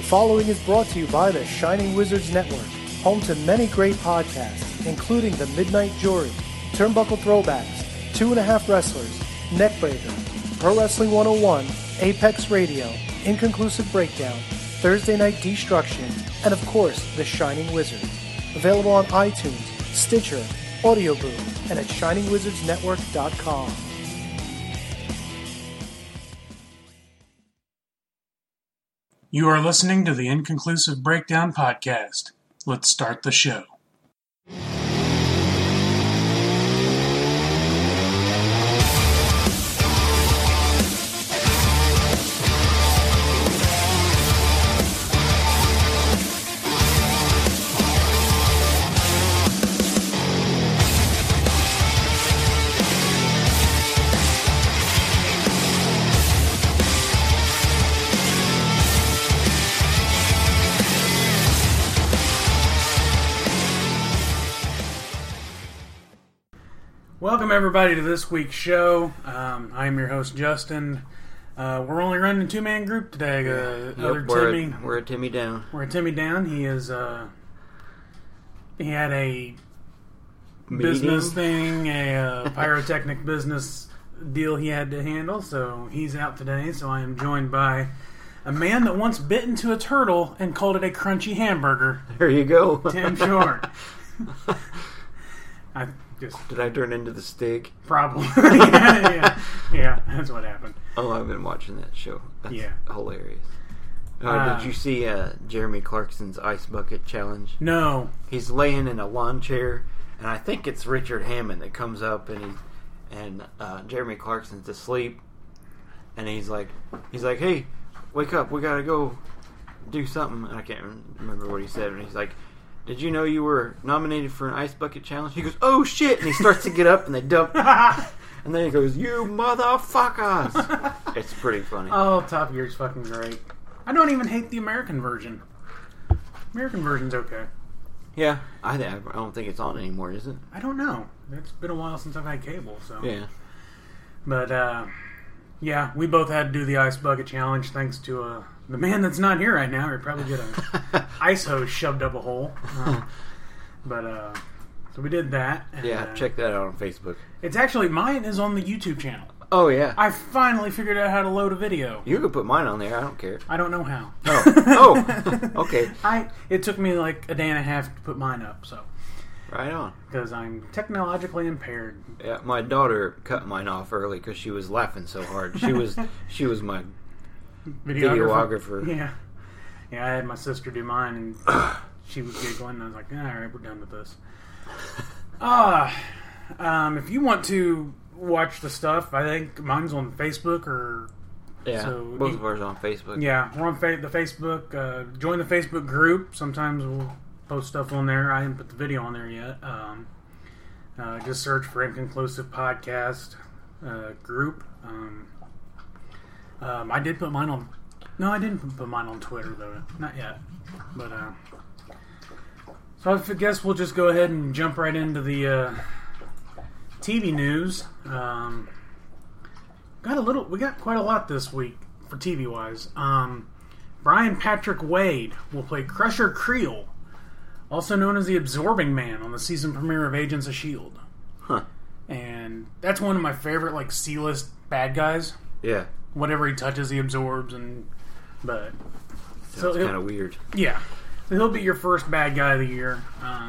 following is brought to you by the Shining Wizards Network, home to many great podcasts, including The Midnight Jury, Turnbuckle Throwbacks, 2.5 Wrestlers, Neckbreaker, Pro Wrestling 101, Apex Radio, Inconclusive Breakdown, Thursday Night Destruction, and of course, The Shining Wizard. Available on iTunes, Stitcher, Audio Boom, and at ShiningWizardsNetwork.com. You are listening to the Inconclusive Breakdown podcast. Let's start the show. Welcome everybody to this week's show. I'm your host Justin. We're only running a two-man group today. We're at Timmy Down. We're at Timmy Down. He is. He had a business thing, a pyrotechnic business deal he had to handle, so he's out today. So I am joined by a man that once bit into a turtle and called it a crunchy hamburger. There you go, Tim Short. Did I turn into the steak? Probably. yeah, that's what happened. Oh, I've been watching that show. That's hilarious. Did you see Jeremy Clarkson's Ice Bucket Challenge? No. He's laying in a lawn chair, and I think it's Richard Hammond that comes up, and Jeremy Clarkson's asleep, and he's like, hey, wake up, we gotta go do something. And I can't remember what he said, and he's like, did you know you were nominated for an Ice Bucket Challenge? He goes, oh shit! And he starts to get up and they dump. And then he goes, you motherfuckers! It's pretty funny. Oh, Top Gear's fucking great. I don't even hate the American version. American version's okay. Yeah, I don't think it's on anymore, is it? I don't know. It's been a while since I've had cable, so. Yeah. But, yeah, we both had to do the Ice Bucket Challenge thanks to the man that's not here right now. He'd probably get an ice hose shoved up a hole. So we did that. And, check that out on Facebook. It's actually, mine is on the YouTube channel. Oh, yeah. I finally figured out how to load a video. You could put mine on there. I don't care. I don't know how. Oh, okay. It took me like a day and a half to put mine up, so. Right on. Because I'm technologically impaired. Yeah, my daughter cut mine off early because she was laughing so hard. She was my videographer. Yeah. Yeah, I had my sister do mine, and she was giggling, and I was like, alright, we're done with this. If you want to watch the stuff, I think mine's on Facebook, or... Yeah, so both of ours on Facebook. Yeah, we're on the Facebook. Join the Facebook group. Sometimes we'll post stuff on there. I haven't put the video on there yet. Just search for Inconclusive Podcast group. I did put mine on... No, I didn't put mine on Twitter, though. Not yet. But, so I guess we'll just go ahead and jump right into the TV news. We got quite a lot this week for TV-wise. Brian Patrick Wade will play Crusher Creel, also known as the Absorbing Man, on the season premiere of Agents of S.H.I.E.L.D. Huh. And that's one of my favorite, C-list bad guys. Yeah. Whatever he touches, he absorbs, Sounds kind of weird. Yeah. So he'll be your first bad guy of the year.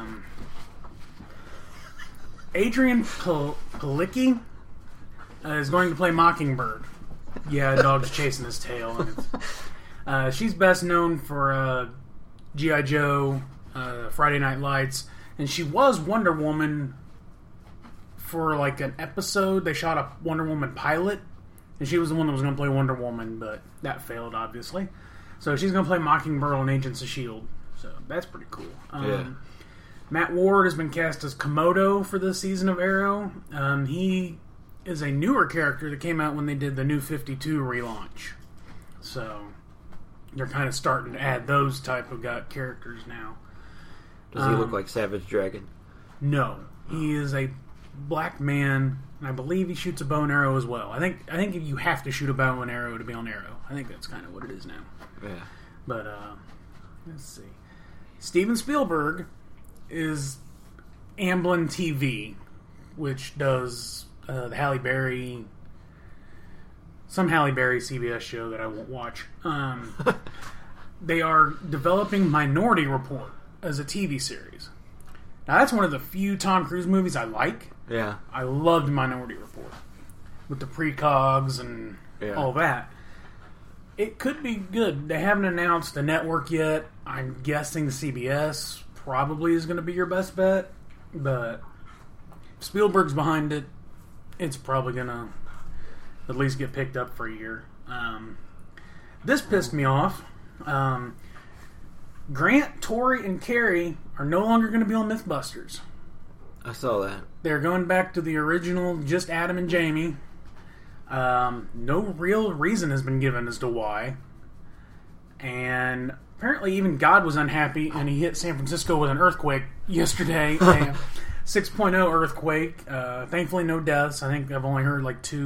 Adrian Palicki is going to play Mockingbird. Yeah, a dog's chasing his tail. And she's best known for G.I. Joe, Friday Night Lights, and she was Wonder Woman for an episode. They shot a Wonder Woman pilot, and she was the one that was going to play Wonder Woman, but that failed, obviously. So she's going to play Mockingbird on Agents of S.H.I.E.L.D. So that's pretty cool. Matt Ward has been cast as Komodo for this season of Arrow. He is a newer character that came out when they did the New 52 relaunch. So they're kind of starting to add those type of characters now. Does he look like Savage Dragon? No. He is a black man, and I believe he shoots a bow and arrow as well. I think you have to shoot a bow and arrow to be on Arrow. I think that's kind of what it is now. Yeah. But, let's see. Steven Spielberg is Amblin TV, which does the Halle Berry... Some Halle Berry CBS show that I won't watch. They are developing Minority Report as a TV series. Now, that's one of the few Tom Cruise movies I like. Yeah. I loved Minority Report. With the precogs and all that. It could be good. They haven't announced a network yet. I'm guessing CBS probably is going to be your best bet. But if Spielberg's behind it, it's probably going to at least get picked up for a year. This pissed me off. Grant, Tori, and Carrie are no longer going to be on Mythbusters. I saw that. They're going back to the original, just Adam and Jamie. No real reason has been given as to why. And apparently even God was unhappy, and he hit San Francisco with an earthquake yesterday. A 6.0 earthquake. Thankfully no deaths. I think I've only heard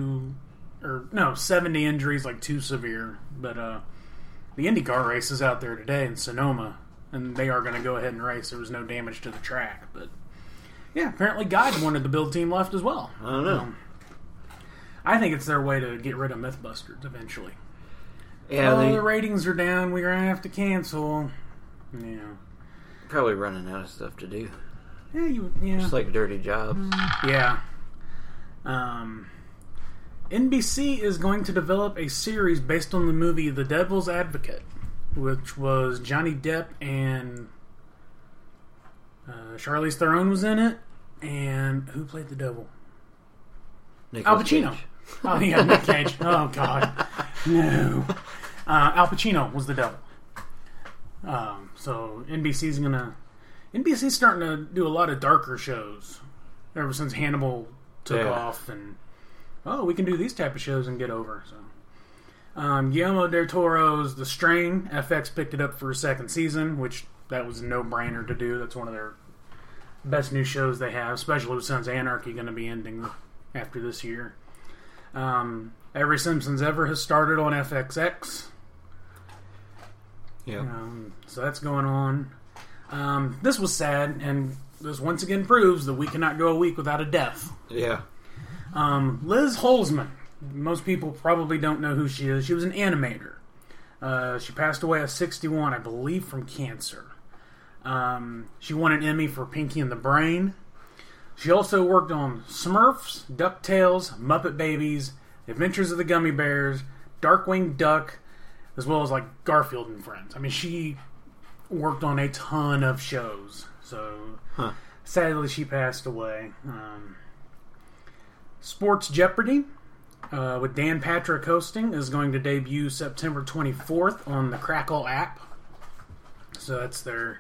70 injuries, 2 severe. But the IndyCar race is out there today in Sonoma, and they are going to go ahead and race. There was no damage to the track. But yeah, apparently God wanted the build team left as well. I don't know. I think it's their way to get rid of Mythbusters eventually. Yeah, the ratings are down. We're going to have to cancel. Yeah. Probably running out of stuff to do. Yeah. Just like Dirty Jobs. Yeah. NBC is going to develop a series based on the movie The Devil's Advocate, which was Johnny Depp and Charlize Theron was in it. And who played the devil? Al Pacino. Cage. Oh, yeah, Nick Cage. Oh, God. No. Al Pacino was the devil. So NBC's starting to do a lot of darker shows ever since Hannibal took off, and we can do these type of shows and get over. So Guillermo del Toro's The Strain, FX picked it up for a second season, which that was a no-brainer to do. That's one of their best new shows they have, especially with Sons of Anarchy going to be ending after this year. Every Simpsons Ever has started on FXX. Yeah. So that's going on. This was sad, and this once again proves that we cannot go a week without a death. Yeah. Liz Holzman. Most people probably don't know who she is. She was an animator. She passed away at 61, I believe, from cancer. She won an Emmy for Pinky and the Brain. She also worked on Smurfs, DuckTales, Muppet Babies, Adventures of the Gummy Bears, Darkwing Duck, as well as Garfield and Friends. I mean, she worked on a ton of shows. So, sadly, she passed away. Sports Jeopardy, with Dan Patrick hosting, is going to debut September 24th on the Crackle app. So that's their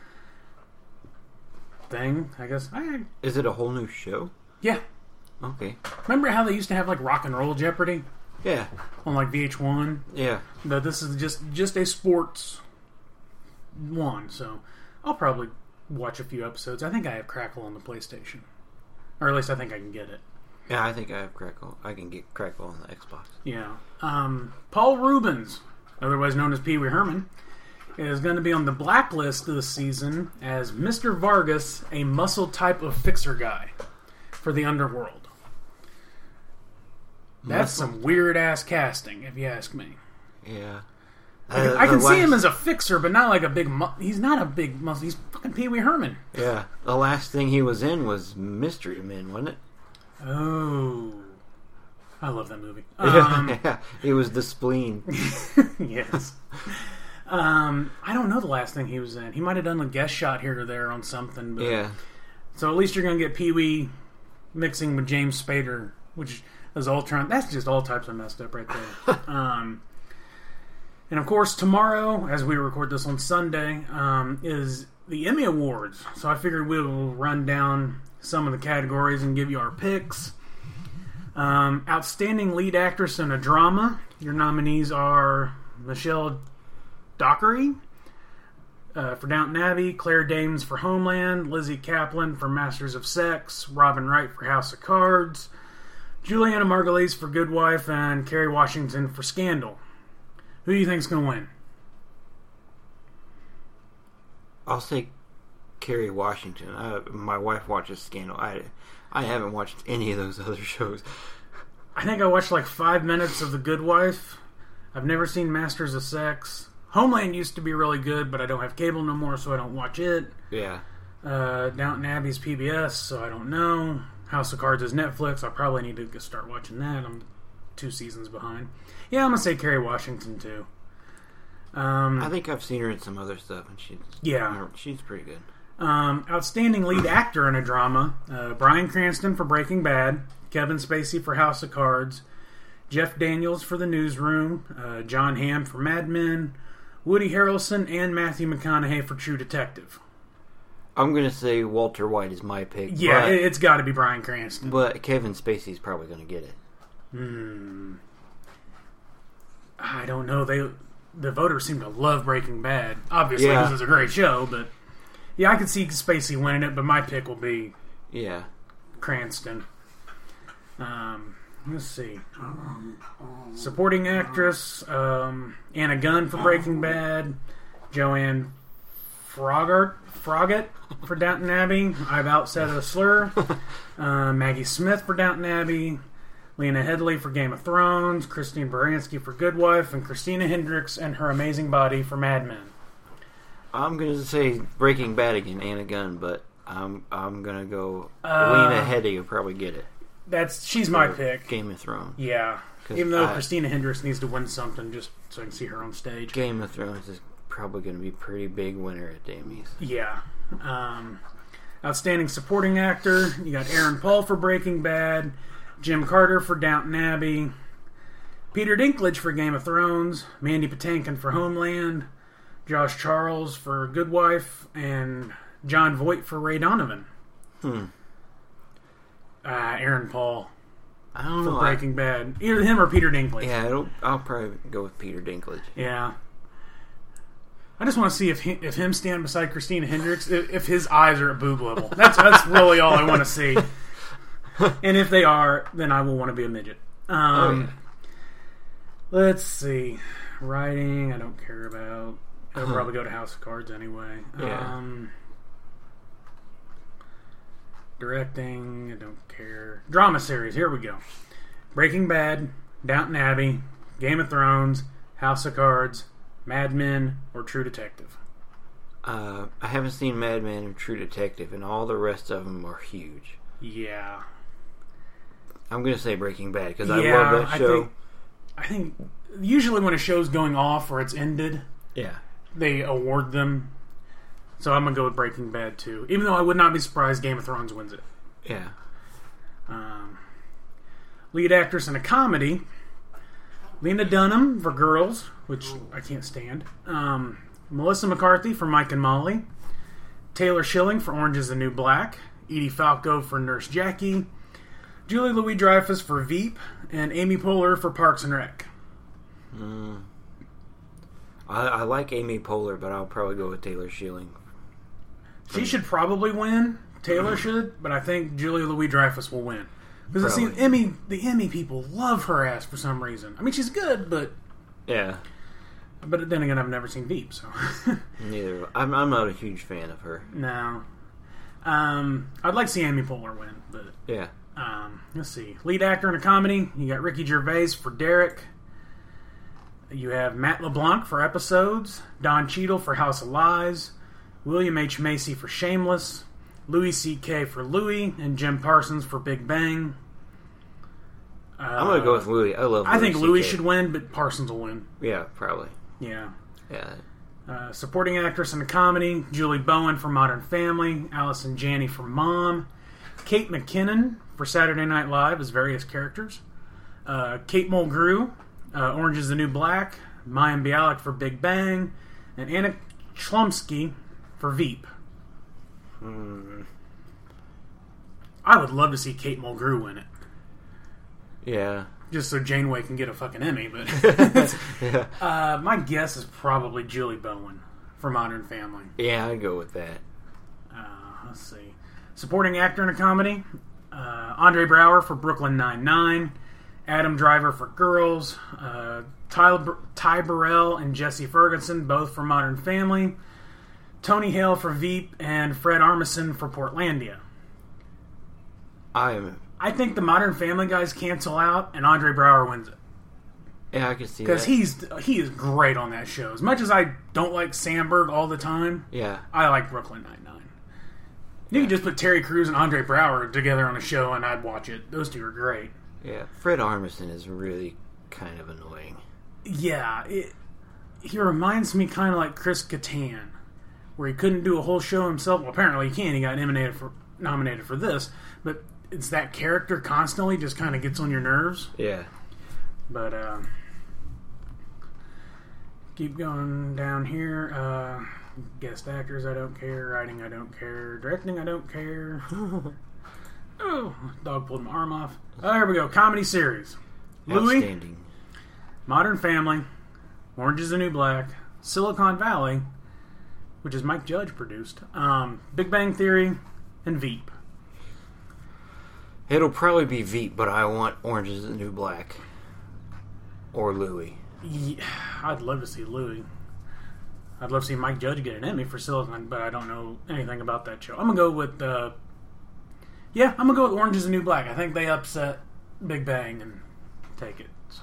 thing, I guess. Is it a whole new show? Yeah. Okay. Remember how they used to have Rock and Roll Jeopardy? Yeah. On VH1? Yeah. But this is just a sports one, so I'll probably watch a few episodes. I think I have Crackle on the PlayStation. Or at least I think I can get it. Yeah, I think I have Crackle. I can get Crackle on the Xbox. Yeah. Paul Rubens, otherwise known as Pee Wee Herman, is going to be on the blacklist this season as Mr. Vargas, a muscle type of fixer guy for the underworld. That's some weird-ass casting, if you ask me. Yeah. I can see him as a fixer, but not a big... he's not a big muscle. He's fucking Pee Wee Herman. Yeah. The last thing he was in was Mystery Men, wasn't it? Oh. I love that movie. Yeah. It was The Spleen. Yes. I don't know the last thing he was in. He might have done a guest shot here or there on something. But... Yeah. So at least you're going to get Pee Wee mixing with James Spader, which is Ultron. That's just all types of messed up right there. And of course, tomorrow, as we record this on Sunday, is the Emmy Awards. So I figured we will run down some of the categories and give you our picks. Outstanding Lead Actress in a Drama. Your nominees are Michelle Dockery for Downton Abbey, Claire Danes for Homeland, Lizzie Kaplan for Masters of Sex, Robin Wright for House of Cards, Juliana Margulies for Good Wife, and Kerry Washington for Scandal. Who do you think's going to win? I'll say Kerry Washington. My wife watches Scandal. I haven't watched any of those other shows. I think I watched like 5 minutes of The Good Wife. I've never seen Masters of Sex. Homeland used to be really good, but I don't have cable no more, so I don't watch it. Yeah. Downton Abbey's PBS, so I don't know. House of Cards is Netflix. I probably need to start watching that. I'm 2 seasons behind. Yeah, I'm going to say Kerry Washington, too. I think I've seen her in some other stuff, and she's pretty good. Outstanding lead actor in a drama. Bryan Cranston for Breaking Bad. Kevin Spacey for House of Cards. Jeff Daniels for The Newsroom. John Hamm for Mad Men. Woody Harrelson and Matthew McConaughey for True Detective. I'm going to say Walter White is my pick. Yeah, it's got to be Bryan Cranston. But Kevin Spacey's probably going to get it. I don't know. The voters seem to love Breaking Bad. Obviously, because it's a great show, but yeah, I could see Spacey winning it, but my pick will be Cranston. Let's see. Supporting actress, Anna Gunn for Breaking Bad, Joanne Froggatt for Downton Abbey. I've outsaid a slur. Maggie Smith for Downton Abbey. Lena Headey for Game of Thrones. Christine Baranski for Good Wife. And Christina Hendricks and Her Amazing Body for Mad Men. I'm going to say Breaking Bad again, Anna Gunn, but I'm going to go Lena Headey will probably get it. She's my pick. Game of Thrones. Yeah. Even though Christina Hendricks needs to win something just so I can see her on stage. Game of Thrones is probably going to be a pretty big winner at the Emmys. Yeah. Outstanding supporting actor. You got Aaron Paul for Breaking Bad. Jim Carter for Downton Abbey. Peter Dinklage for Game of Thrones. Mandy Patinkin for Homeland. Josh Charles for Good Wife. And John Voight for Ray Donovan. Aaron Paul. I don't know. For Breaking Bad. Either him or Peter Dinklage. Yeah, I'll probably go with Peter Dinklage. Yeah. I just want to see if him stand beside Christina Hendricks, if his eyes are at boob level. That's really all I want to see. And if they are, then I will want to be a midget. Let's see. Writing, I don't care about. I'll probably go to House of Cards anyway. Yeah. Directing, I don't care. Drama series, here we go. Breaking Bad, Downton Abbey, Game of Thrones, House of Cards, Mad Men, or True Detective. I haven't seen Mad Men or True Detective, and all the rest of them are huge. Yeah. I'm going to say Breaking Bad, because I love that show. I think usually when a show's going off or it's ended, they award them. So I'm going to go with Breaking Bad, too. Even though I would not be surprised Game of Thrones wins it. Yeah. Lead actress in a comedy. Lena Dunham for Girls, which I can't stand. Melissa McCarthy for Mike and Molly. Taylor Schilling for Orange is the New Black. Edie Falco for Nurse Jackie. Julie Louis-Dreyfus for Veep. And Amy Poehler for Parks and Rec. I like Amy Poehler, but I'll probably go with Taylor Schilling. She should probably win. Taylor should, but I think Julie Louis-Dreyfus will win. Because the Emmy people love her ass for some reason. I mean, she's good, but... Yeah. But then again, I've never seen Veep, so... Neither. I'm not a huge fan of her. No. I'd like to see Amy Poehler win, but... Yeah. Let's see. Lead actor in a comedy. You got Ricky Gervais for Derek. You have Matt LeBlanc for Episodes. Don Cheadle for House of Lies. William H. Macy for Shameless. Louis C.K. for Louie. And Jim Parsons for Big Bang. I'm going to go with Louis. I love Louis. I think Louis should win, but Parsons will win. Yeah, probably. Yeah. Yeah. Supporting actress in a comedy. Julie Bowen for Modern Family. Allison Janney for Mom. Kate McKinnon for Saturday Night Live as various characters. Kate Mulgrew, Orange is the New Black. Mayim Bialik for Big Bang. And Anna Chlumsky for Veep. I would love to see Kate Mulgrew win it. Yeah. Just so Janeway can get a fucking Emmy, but... my guess is probably Julie Bowen for Modern Family. Yeah, I'd go with that. Let's see. Supporting actor in a comedy. Andre Braugher for Brooklyn Nine-Nine. Adam Driver for Girls. Ty Burrell and Jesse Ferguson, both for Modern Family. Tony Hale for Veep and Fred Armisen for Portlandia. I think the Modern Family guys cancel out and Andre Braugher wins it. Yeah, I can see that. Because he is great on that show. As much as I don't like Sandberg all the time, yeah, I like Brooklyn Nine-Nine. You could just put Terry Crews and Andre Braugher together on a show and I'd watch it. Those two are great. Yeah, Fred Armisen is really kind of annoying. Yeah, he reminds me kind of like Chris Kattan, where he couldn't do a whole show himself. Well, apparently he can. He got nominated for this, but it's that character constantly just kind of gets on your nerves. Yeah. But, keep going down here. Guest actors, I don't care. Writing, I don't care. Directing, I don't care. Oh, dog pulled my arm off. Oh, here we go. Comedy series. Louis, Outstanding. Modern Family, Orange is the New Black, Silicon Valley, which is Mike Judge produced, Big Bang Theory, and Veep. It'll probably be Veep, but I want Orange is the New Black. Or Louis. Yeah, I'd love to see Louis. I'd love to see Mike Judge get an Emmy for Silicon, but I don't know anything about that show. I'm going to go with, I'm going to go with Orange is the New Black. I think they upset Big Bang and take it, so.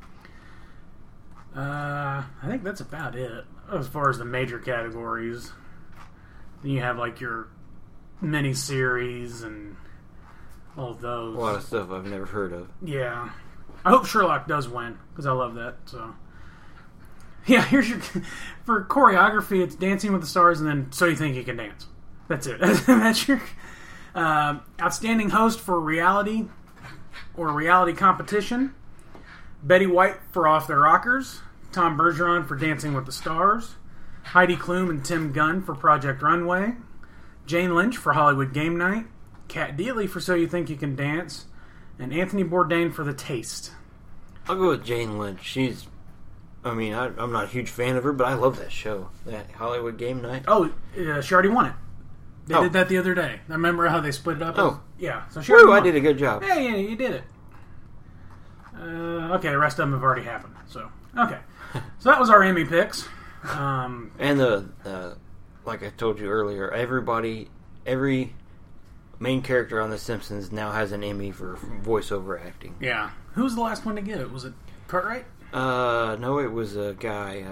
I think that's about it as far as the major categories. Then you have like your miniseries and all of those. A lot of stuff I've never heard of. Yeah. I hope Sherlock does win because I love that. So, yeah, here's your for choreography. It's Dancing with the Stars, and then So You Think You Can Dance. That's it. That's your outstanding host for reality or reality competition. Betty White for Off the Rockers, Tom Bergeron for Dancing with the Stars, Heidi Klum and Tim Gunn for Project Runway, Jane Lynch for Hollywood Game Night, Kat Deely for So You Think You Can Dance, and Anthony Bourdain for The Taste. I'll go with Jane Lynch. I'm not a huge fan of her, but I love that show, that Hollywood Game Night. Oh, she already won it. They did that the other day. I remember how they split it up. Oh. Yeah. So she already won. I did a good job. Yeah, you did it. Okay, the rest of them have already happened. So, okay. So that was our Emmy picks. And like I told you earlier, every main character on The Simpsons now has an Emmy for voiceover acting. Yeah. Who was the last one to get it? Was it Cartwright? No, it was a guy.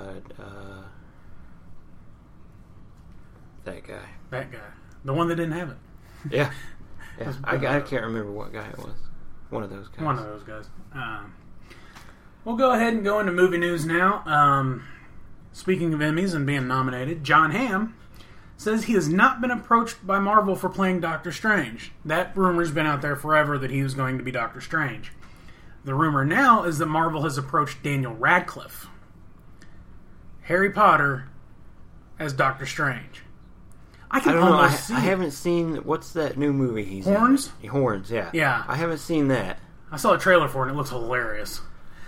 That guy. That guy. The one that didn't have it. Yeah. I can't remember what guy it was. One of those guys. We'll go ahead and go into movie news now. Speaking of Emmys and being nominated, John Hamm says he has not been approached by Marvel for playing Doctor Strange. That rumor's been out there forever that he was going to be Doctor Strange. The rumor now is that Marvel has approached Daniel Radcliffe, Harry Potter, as Doctor Strange. I don't know. I haven't seen, what's that new movie he's Horns? in? Horns, yeah. Yeah. I haven't seen that. I saw a trailer for it and it looks hilarious.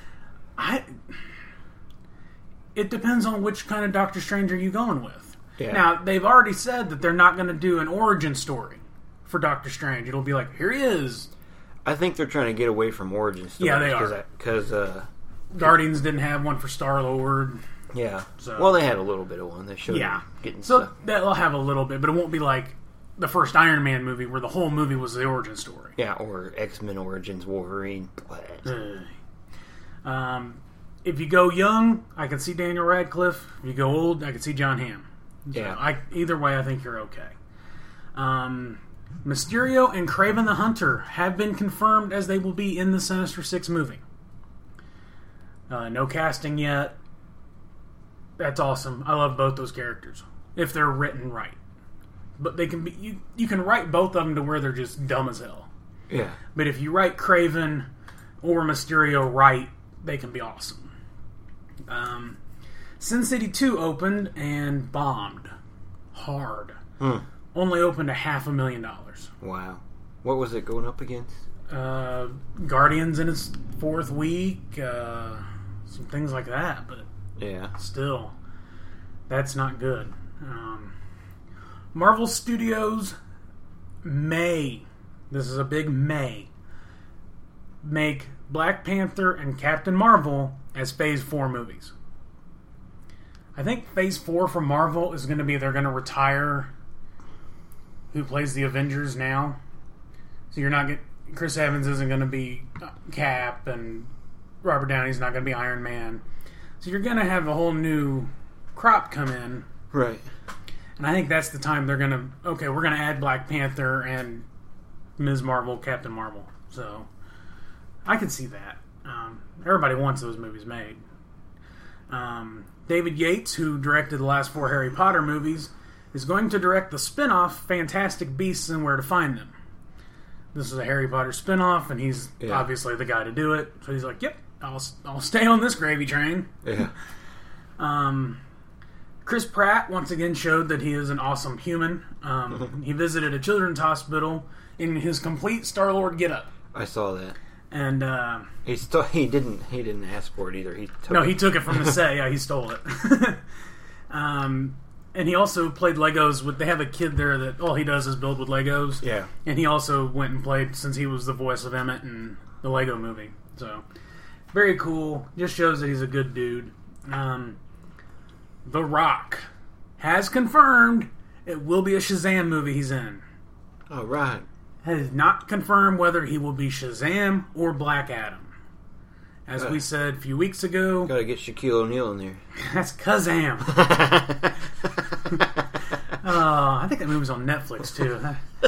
It depends on which kind of Doctor Strange are you going with. Yeah. Now, they've already said that they're not going to do an origin story for Doctor Strange. It'll be like, here he is. I think they're trying to get away from origin stories. Yeah, they are. Because Guardians didn't have one for Star-Lord. Yeah. So, well, they had a little bit of one. They showed him getting stuff. They'll have a little bit, but it won't be like the first Iron Man movie where the whole movie was the origin story. Yeah, or X-Men Origins Wolverine. If you go young, I can see Daniel Radcliffe. If you go old, I can see John Hamm. So yeah. Either way, I think you're okay. Mysterio and Kraven the Hunter have been confirmed as they will be in the Sinister Six movie. No casting yet. That's awesome. I love both those characters if they're written right. But they can be you can write both of them to where they're just dumb as hell. Yeah. But if you write Kraven or Mysterio right, they can be awesome. Sin City 2 opened and bombed hard. Only opened $500,000. Wow. What was it going up against? Guardians in its 4th week, some things like that, but yeah, still, that's not good. Marvel Studios this is a big May, make Black Panther and Captain Marvel as Phase 4 movies. I think Phase 4 from Marvel is going to be they're going to retire who plays the Avengers now. So you're not Chris Evans isn't going to be Cap, and Robert Downey's not going to be Iron Man. So you're going to have a whole new crop come in. Right. And I think that's the time they're going to, okay, we're going to add Black Panther and Ms. Marvel, Captain Marvel. So I can see that. Everybody wants those movies made. David Yates, who directed the last 4 Harry Potter movies, is going to direct the spin-off Fantastic Beasts and Where to Find Them. This is a Harry Potter spin-off, and he's obviously the guy to do it. So he's like, yep, I'll stay on this gravy train. Yeah. Chris Pratt once again showed that he is an awesome human. He visited a children's hospital in his complete Star-Lord getup. I saw that. And he didn't ask for it either. He took it from the set. Yeah, he stole it. And he also played Legos. They have a kid there that all he does is build with Legos. Yeah. And he also went and played, since he was the voice of Emmett in the Lego movie. So, very cool. Just shows that he's a good dude. The Rock has confirmed it will be a Shazam movie he's in. Oh, right. Has not confirmed whether he will be Shazam or Black Adam. As we said a few weeks ago... Gotta get Shaquille O'Neal in there. That's Kazam. I think that movie's on Netflix, too.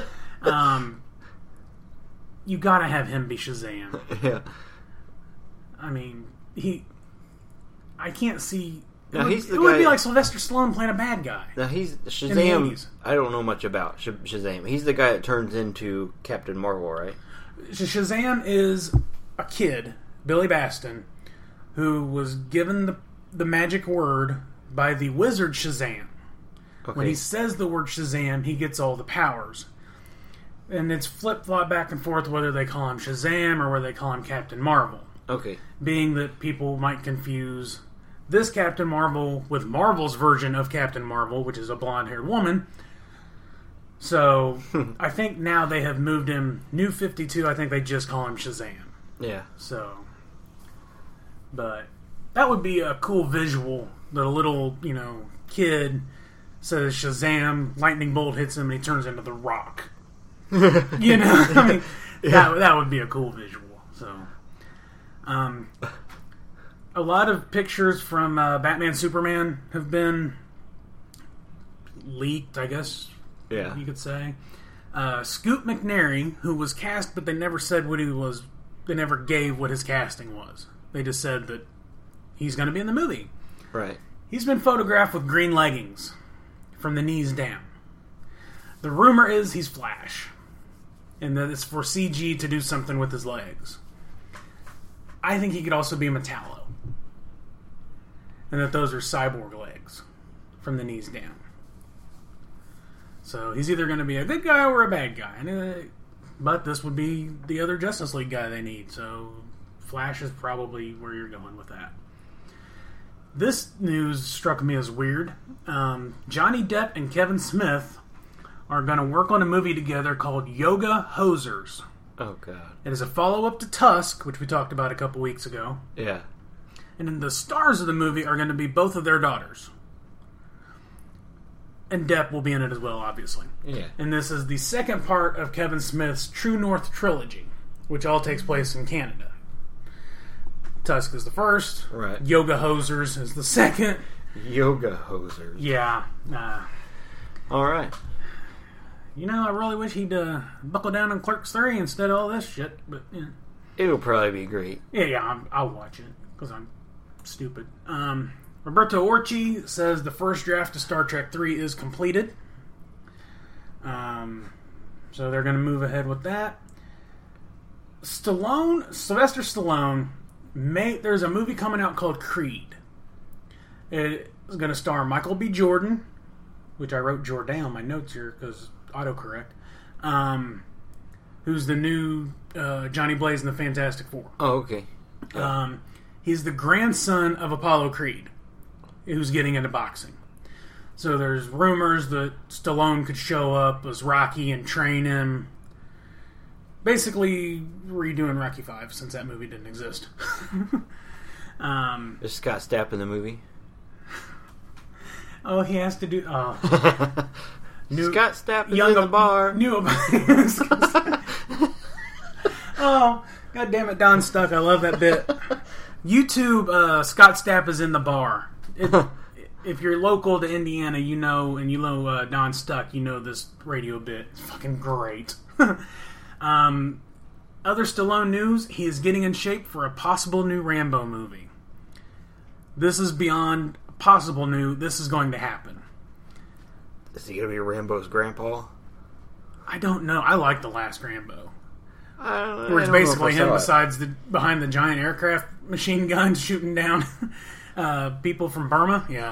You gotta have him be Shazam. Yeah. I mean, I can't see... Now, it would be like Sylvester Stallone playing a bad guy. Now, he's Shazam. I don't know much about Shazam. He's the guy that turns into Captain Marvel, right? Shazam is a kid, Billy Baston, who was given the magic word by the wizard Shazam. Okay. When he says the word Shazam, he gets all the powers. And it's flip-flop back and forth whether they call him Shazam or whether they call him Captain Marvel. Okay. Being that people might confuse this Captain Marvel with Marvel's version of Captain Marvel, which is a blonde-haired woman. So, I think now they have moved him. New 52, I think they just call him Shazam. Yeah. So, but that would be a cool visual. The little, kid says Shazam, lightning bolt hits him, and he turns into the Rock. I mean, that would be a cool visual. So, a lot of pictures from Batman Superman have been leaked, I guess. Yeah, you could say. Scoot McNairy, who was cast, but they never said what he was. They never gave what his casting was. They just said that he's going to be in the movie. Right. He's been photographed with green leggings from the knees down. The rumor is he's Flash, and that it's for CG to do something with his legs. I think he could also be Metallo, and that those are cyborg legs from the knees down. So he's either going to be a good guy or a bad guy. But this would be the other Justice League guy they need. So Flash is probably where you're going with that. This news struck me as weird. Johnny Depp and Kevin Smith are going to work on a movie together called Yoga Hosers. Oh, God. It is a follow-up to Tusk, which we talked about a couple weeks ago. Yeah. And then the stars of the movie are going to be both of their daughters. And Depp will be in it as well, obviously. Yeah. And this is the second part of Kevin Smith's True North trilogy, which all takes place in Canada. Tusk is the first. Right. Yoga Hosers is the second. Yoga Hosers. Yeah. All right. I really wish he'd buckle down on Clerks 3 instead of all this shit. But it'll probably be great. Yeah, I'll watch it because I'm stupid. Roberto Orci says the first draft of Star Trek 3 is completed. So they're going to move ahead with that. Sylvester Stallone, there's a movie coming out called Creed. It is going to star Michael B. Jordan, which I wrote Jordan on my notes here because autocorrect, who's the new Johnny Blaze in the Fantastic Four. Oh, okay. Yeah. He's the grandson of Apollo Creed, who's getting into boxing. So there's rumors that Stallone could show up as Rocky and train him. Basically, redoing Rocky V since that movie didn't exist. Is Scott Stapp in the movie? Oh, he has to do. Oh, Scott Stapp is in the bar. Oh, God damn it, Don Stuck. I love that bit. YouTube, Scott Stapp is in the bar. If you're local to Indiana, you know, and you know Don Stuck, you know this radio bit. It's fucking great. Other Stallone news, he is getting in shape for a possible new Rambo movie. This is beyond possible new. This is going to happen. Is he going to be Rambo's grandpa? I don't know. I like the last Rambo. Where it's basically him behind the giant aircraft machine guns shooting down people from Burma. Yeah.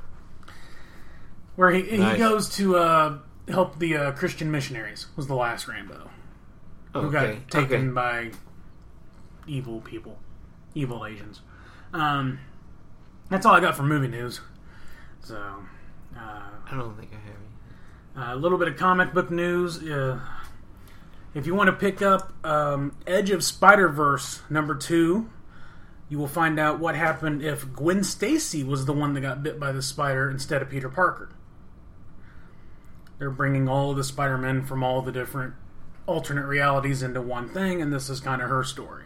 Where he goes to help the Christian missionaries was the last Rambo. Who got taken by evil people. Evil Asians. That's all I got for movie news. So, I don't think I have any. A little bit of comic book news. If you want to pick up Edge of Spider-Verse #2, you will find out what happened if Gwen Stacy was the one that got bit by the spider instead of Peter Parker. They're bringing all of the Spider-Men from all the different alternate realities into one thing, and this is kind of her story.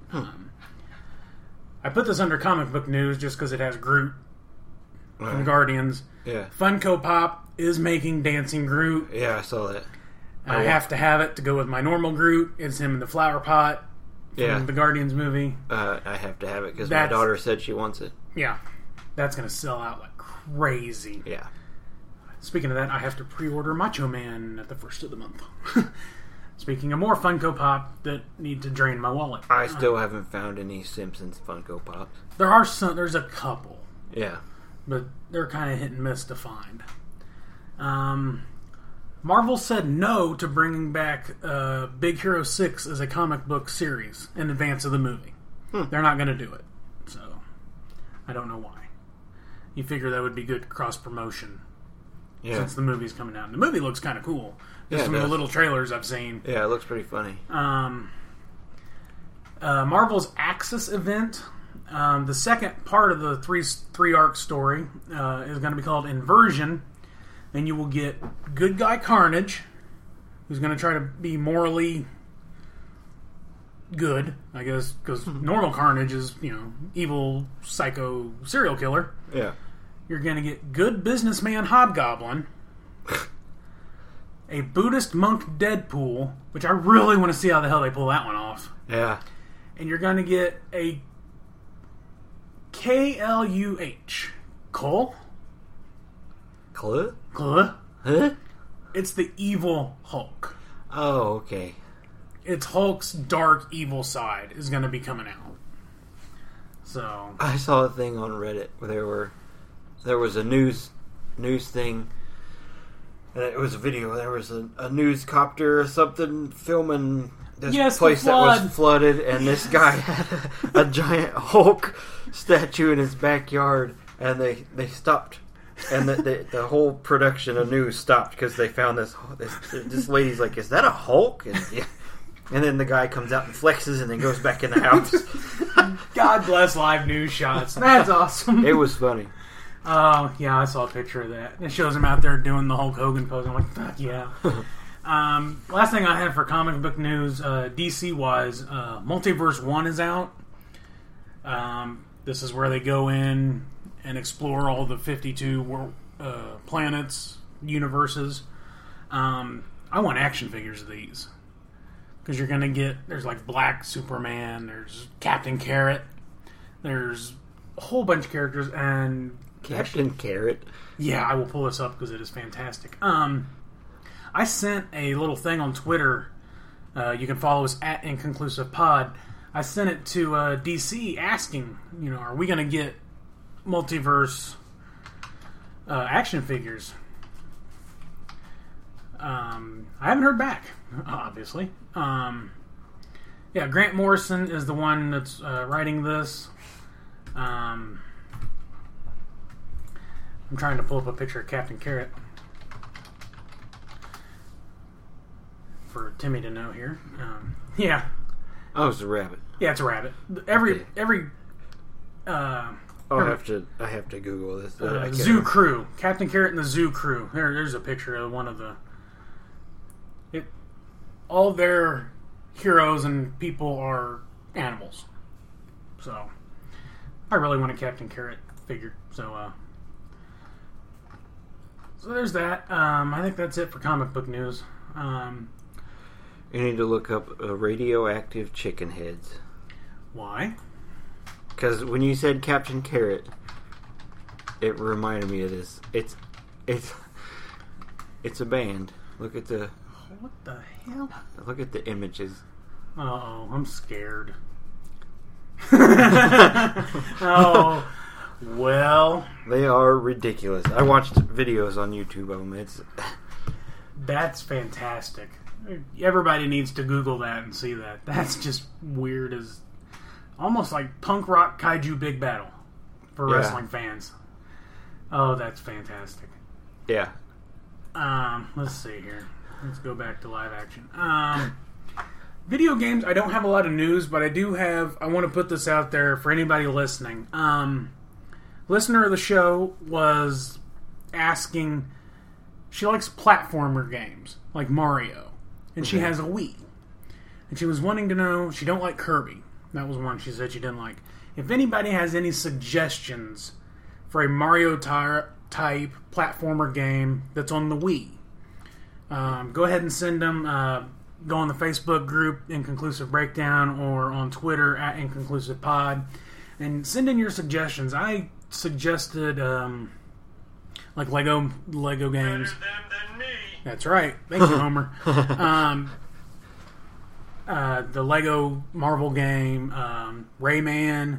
I put this under comic book news just because it has Groot from Guardians. Yeah. Funko Pop is making Dancing Groot. Yeah, I saw that. I have to have it to go with my normal Groot. It's him in the flower pot from the Guardians movie. I have to have it because my daughter said she wants it. Yeah. That's going to sell out like crazy. Yeah. Speaking of that, I have to pre-order Macho Man at the first of the month. Speaking of more Funko Pop that need to drain my wallet. I still haven't found any Simpsons Funko Pops. There's a couple. Yeah. But they're kind of hit and miss to find. Marvel said no to bringing back Big Hero 6 as a comic book series in advance of the movie. They're not going to do it. So, I don't know why. You figure that would be good cross-promotion since the movie's coming out. And the movie looks kind of cool. Just from the little trailers I've seen. Yeah, it looks pretty funny. Marvel's Axis event, the second part of the three-arc story is going to be called Inversion. And you will get good guy Carnage, who's going to try to be morally good, I guess, because normal Carnage is, evil psycho serial killer. Yeah. You're going to get good businessman Hobgoblin, a Buddhist monk Deadpool, which I really want to see how the hell they pull that one off. Yeah. And you're going to get a KLUH. Cole? Clue? Huh? It's the evil Hulk. Oh, okay. It's Hulk's dark evil side is going to be coming out. So I saw a thing on Reddit where there was a news thing, and it was a video. There was a news copter or something filming this place that was flooded, and this guy had a giant Hulk statue in his backyard, and they stopped. And the whole production of news stopped because they found this lady's like, is that a Hulk? And then the guy comes out and flexes and then goes back in the house. God bless live news shots. That's awesome. It was funny. Oh, yeah, I saw a picture of that. It shows him out there doing the Hulk Hogan pose. I'm like, fuck yeah. Last thing I have for comic book news, DC-wise, Multiverse 1 is out. This is where they go in and explore all the 52 planets, universes. I want action figures of these. Because you're going to get... There's like Black Superman, there's Captain Carrot, there's a whole bunch of characters, and... Captain Carrot? Yeah, I will pull this up because it is fantastic. I sent a little thing on Twitter. You can follow us at InconclusivePod. I sent it to DC asking, are we going to get multiverse action figures? I haven't heard back, obviously. Grant Morrison is the one that's writing this. I'm trying to pull up a picture of Captain Carrot for Timmy to know here. Yeah. Oh, it's a rabbit. Yeah, it's a rabbit. Every I have to Google this. Zoo Crew. Captain Carrot and the Zoo Crew. There's a picture of one of the... all their heroes and people are animals. So, I really want a Captain Carrot figure. So there's that. I think that's it for comic book news. You need to look up radioactive chicken heads. Why? Because when you said Captain Carrot, it reminded me of this. It's a band. Look at the... What the hell? Look at the images. Uh-oh, I'm scared. Oh, well... They are ridiculous. I watched videos on YouTube of them. That's fantastic. Everybody needs to Google that and see that. That's just weird as... Almost like punk rock kaiju big battle for wrestling fans. Oh, that's fantastic. Yeah. Let's see here. Let's go back to live action. Video games, I don't have a lot of news, but I do have... I want to put this out there for anybody listening. Listener of the show was asking... She likes platformer games, like Mario. And she has a Wii. And she was wanting to know... She don't like Kirby. That was one she said she didn't like. If anybody has any suggestions for a Mario type platformer game that's on the Wii, go ahead and send them. Go on the Facebook group Inconclusive Breakdown or on Twitter at Inconclusive Pod and send in your suggestions. I suggested like Lego games. Better them than me. That's right. Thank you, Homer. The Lego Marvel game, Rayman.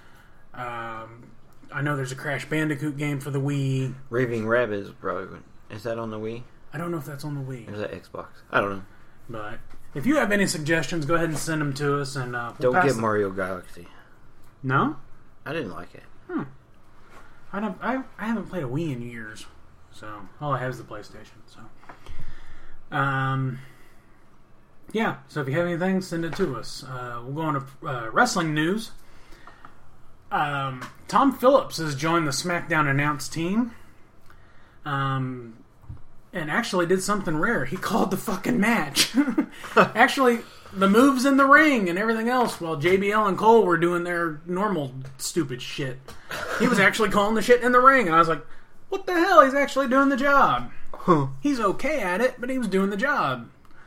I know there's a Crash Bandicoot game for the Wii. Raving Rabbids is probably... Is that on the Wii? I don't know if that's on the Wii. Or is that Xbox? I don't know. But if you have any suggestions, go ahead and send them to us. And we'll don't get Mario Galaxy. No? I didn't like it. I haven't played a Wii in years. So, all I have is the PlayStation. So, yeah, so if you have anything, send it to us. We'll go on to wrestling news. Tom Phillips has joined the SmackDown announce team. And actually did something rare. He called the fucking match. Actually, the moves in the ring and everything else while JBL and Cole were doing their normal stupid shit. He was actually calling the shit in the ring. And I was like, what the hell? He's actually doing the job. He's okay at it, but he was doing the job.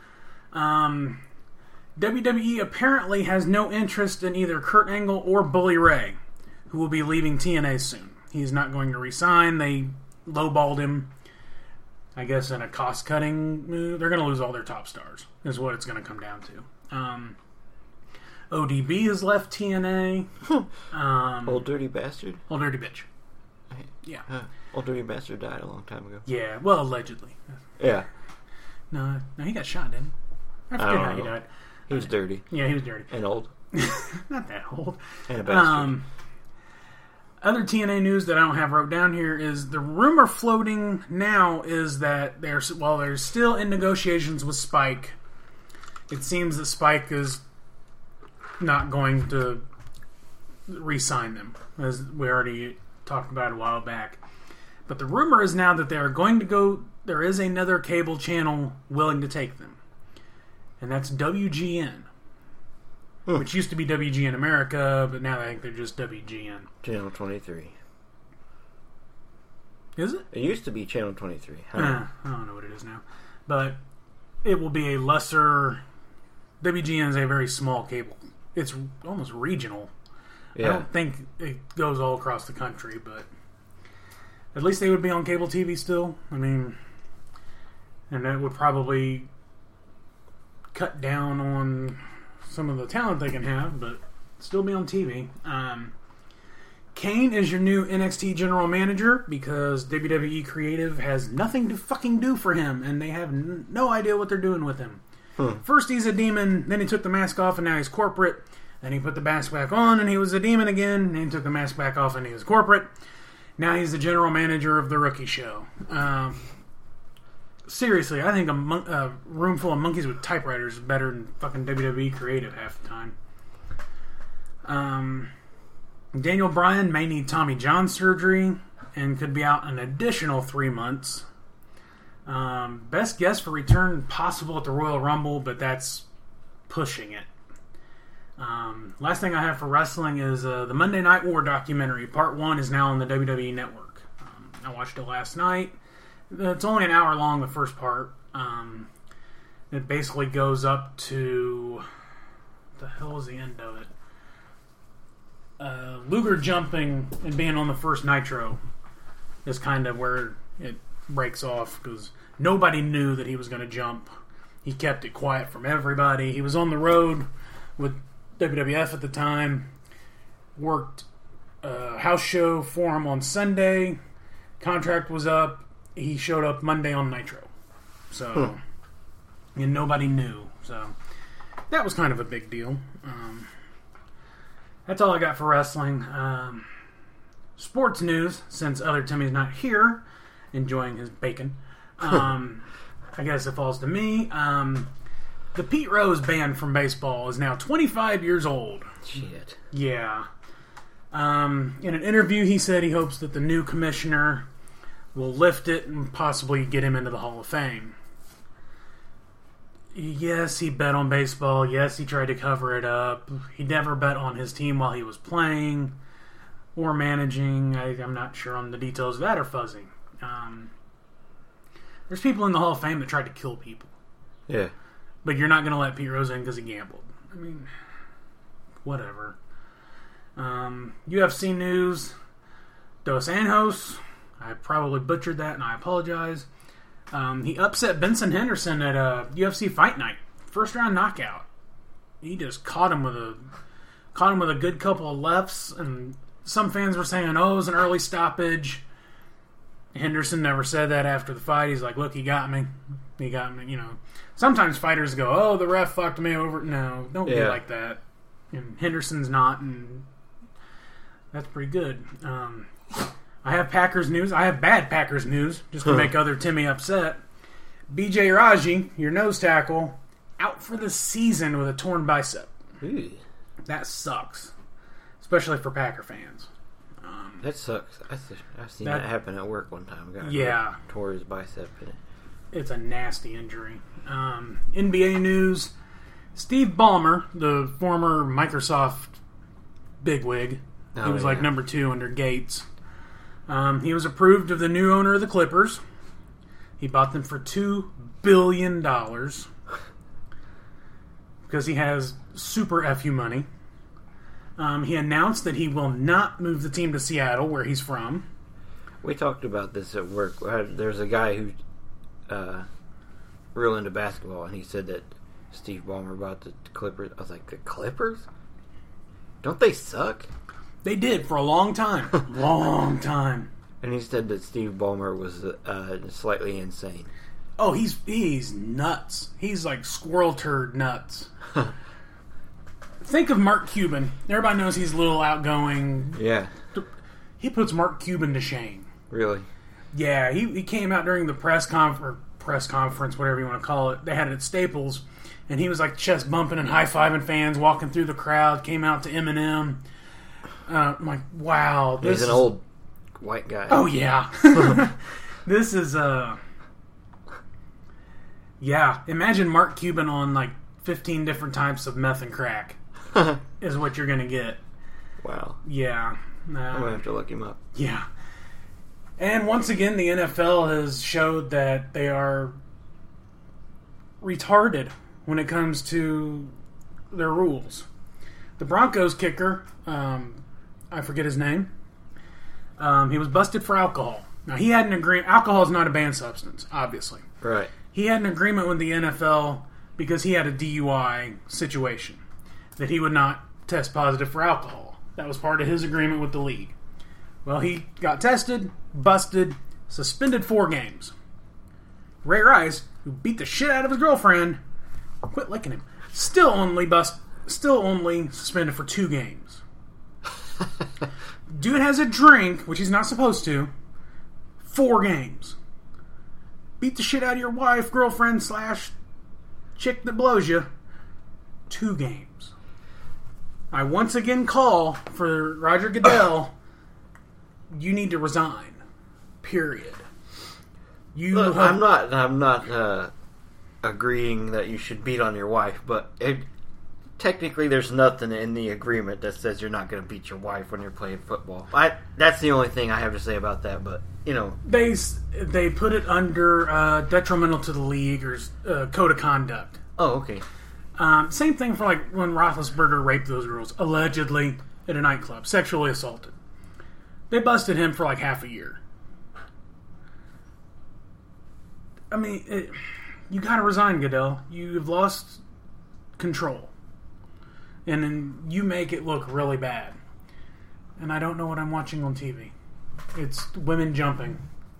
WWE apparently has no interest in either Kurt Angle or Bully Ray, who will be leaving TNA soon. He's not going to resign. They lowballed him, I guess, in a cost-cutting move. They're going to lose all their top stars, is what it's going to come down to. ODB has left TNA. Old Dirty Bastard? Old Dirty Bitch. Yeah. Old Dirty Bastard died a long time ago. Yeah, well, allegedly. Yeah. No, he got shot, didn't he? I forget how he died. He was dirty. Yeah, he was dirty. And old. Not that old. And a bastard. Other TNA news that I don't have wrote down here is the rumor floating now is that while they're still in negotiations with Spike, it seems that Spike is not going to re-sign them, as we already talked about a while back. But the rumor is now that they are going to go... There is another cable channel willing to take them. And that's WGN. Which used to be WGN America, but now I think they're just WGN. Channel 23. Is it? It used to be Channel 23. I don't know what it is now. But it will be a lesser... WGN is a very small cable. It's almost regional. Yeah. I don't think it goes all across the country, but... At least they would be on cable TV still. I mean... And that would probably cut down on some of the talent they can have, but still be on TV. Kane is your new NXT general manager because WWE Creative has nothing to fucking do for him, and they have no idea what they're doing with him. First he's a demon, then he took the mask off, and now he's corporate. Then he put the mask back on, and he was a demon again. Then he took the mask back off, and he was corporate. Now he's the general manager of The Rookie Show. Seriously, I think a room full of monkeys with typewriters is better than fucking WWE Creative half the time. Daniel Bryan may need Tommy John surgery and could be out an additional 3 months. Best guess for return possible at the Royal Rumble, but that's pushing it. Last thing I have for wrestling is the Monday Night War documentary. Part 1 is now on the WWE Network. I watched it last night. It's only an hour long, the first part. It basically goes up to... What the hell is the end of it? Luger jumping and being on the first Nitro is kind of where it breaks off, because nobody knew that he was going to jump. He kept it quiet from everybody. He was on the road with WWF at the time, worked a house show for him on Sunday, contract was up, he showed up Monday on Nitro. So, and nobody knew. So, that was kind of a big deal. That's all I got for wrestling. Sports news, since other Timmy's not here, enjoying his bacon. I guess it falls to me. The Pete Rose ban from baseball is now 25 years old. Shit. Yeah. In an interview, he said he hopes that the new commissioner will lift it and possibly get him into the Hall of Fame. Yes, he bet on baseball. Yes, he tried to cover it up. He never bet on his team while he was playing or managing. I'm not sure on the details. That are fuzzy. There's people in the Hall of Fame that tried to kill people. Yeah. But you're not going to let Pete Rose in because he gambled. I mean, whatever. UFC news. Dos Anjos. I probably butchered that and I apologize. He upset Benson Henderson at a UFC Fight Night. First round knockout. He just caught him with a good couple of lefts, and some fans were saying, oh, it was an early stoppage. Henderson never said that after the fight. He's like, look, he got me. He got me, you know. Sometimes fighters go, oh, the ref fucked me over. No, don't be like that. And Henderson's not, and that's pretty good. I have Packers news. I have bad Packers news, just to make other Timmy upset. B.J. Raji, your nose tackle, out for the season with a torn bicep. Ooh. That sucks, especially for Packer fans. That sucks. I've seen that happen at work one time. A guy tore his bicep in it. It's a nasty injury. NBA news. Steve Ballmer, the former Microsoft bigwig, he was like number 2 under Gates. He was approved of the new owner of the Clippers. He bought them for $2 billion because he has super FU money. He announced that he will not move the team to Seattle, where he's from. We talked about this at work. There's a guy who's real into basketball, and he said that Steve Ballmer bought the Clippers. I was like, the Clippers? Don't they suck? They did for a long time. Long time. And he said that Steve Ballmer was slightly insane. Oh, he's nuts. He's like squirrel turd nuts. Think of Mark Cuban. Everybody knows he's a little outgoing. Yeah. He puts Mark Cuban to shame. Really? Yeah, he came out during the press conference, whatever you want to call it. They had it at Staples, and he was like chest bumping and high-fiving fans, walking through the crowd, came out to Eminem. I'm like, wow. He's an old white guy. Oh, yeah. This is, yeah, imagine Mark Cuban on like 15 different types of meth and crack is what you're going to get. Wow. Yeah. I'm going to have to look him up. Yeah. And once again, the NFL has showed that they are retarded when it comes to their rules. The Broncos kicker, I forget his name, he was busted for alcohol. Now, he had an agreement. Alcohol is not a banned substance, obviously. Right. He had an agreement with the NFL because he had a DUI situation that he would not test positive for alcohol. That was part of his agreement with the league. Well, he got tested, busted, suspended 4 games. Ray Rice, who beat the shit out of his girlfriend, quit licking him, still only suspended for 2 games. Dude has a drink, which he's not supposed to, 4 games. Beat the shit out of your wife, girlfriend / chick that blows you, 2 games. I once again call for Roger Goodell. You need to resign. Period. Look, I'm not agreeing that you should beat on your wife, but technically there's nothing in the agreement that says you're not going to beat your wife when you're playing football. That's the only thing I have to say about that, but, you know. They put it under detrimental to the league or code of conduct. Oh, okay. Same thing for like when Roethlisberger raped those girls, allegedly, at a nightclub, sexually assaulted. They busted him for like half a year. I mean, you got to resign, Goodell. You've lost control. And then you make it look really bad. And I don't know what I'm watching on TV. It's women jumping.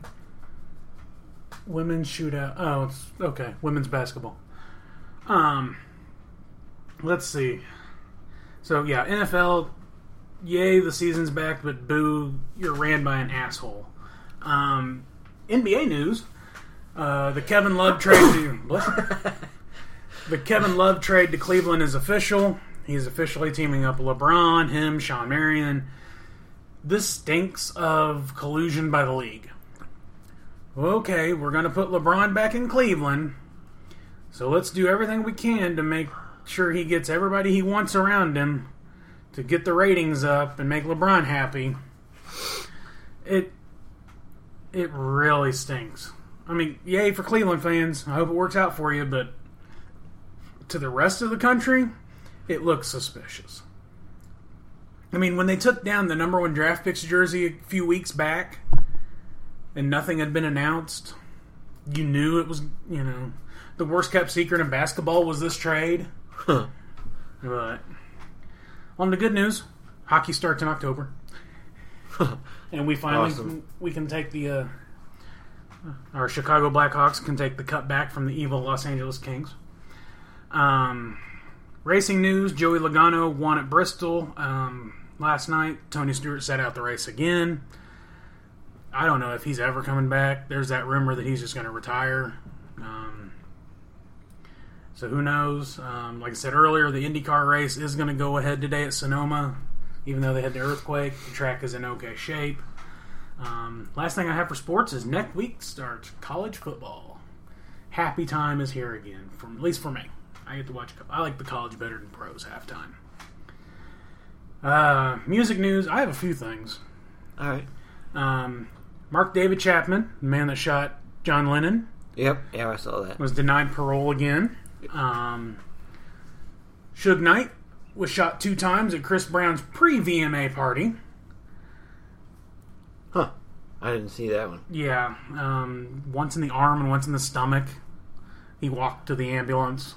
Women's shootout. Oh, it's okay. Women's basketball. Let's see. So, yeah, NFL, yay, the season's back, but boo, you're ran by an asshole. NBA news, the Kevin Love trade to Cleveland is official. He's officially teaming up with LeBron, him, Sean Marion. This stinks of collusion by the league. Okay, we're going to put LeBron back in Cleveland, so let's do everything we can to make sure he gets everybody he wants around him to get the ratings up and make LeBron happy. It really stinks. I mean, yay for Cleveland fans. I hope it works out for you, but to the rest of the country, it looks suspicious. I mean, when they took down the number 1 draft picks jersey a few weeks back and nothing had been announced, you knew it was, the worst kept secret in basketball was this trade. Huh. But on the good news, hockey starts in October. And we finally we can take the our Chicago Blackhawks can take the cut back from the evil Los Angeles Kings. Racing news, Joey Logano won at Bristol last night. Tony Stewart set out the race again. I don't know if he's ever coming back. There's that rumor that he's just going to retire. So who knows? Like I said earlier, the IndyCar race is going to go ahead today at Sonoma. Even though they had the earthquake, the track is in okay shape. Last thing I have for sports is next week starts college football. Happy time is here again, at least for me. I get to watch a couple. I like the college better than pros halftime. Music news. I have a few things. All right. Mark David Chapman, the man that shot John Lennon. Yep. Yeah, I saw that. Was denied parole again. Suge Knight was shot 2 times at Chris Brown's pre-VMA party. Huh. I didn't see that one. Yeah. Once in the arm and once in the stomach. He walked to the ambulance.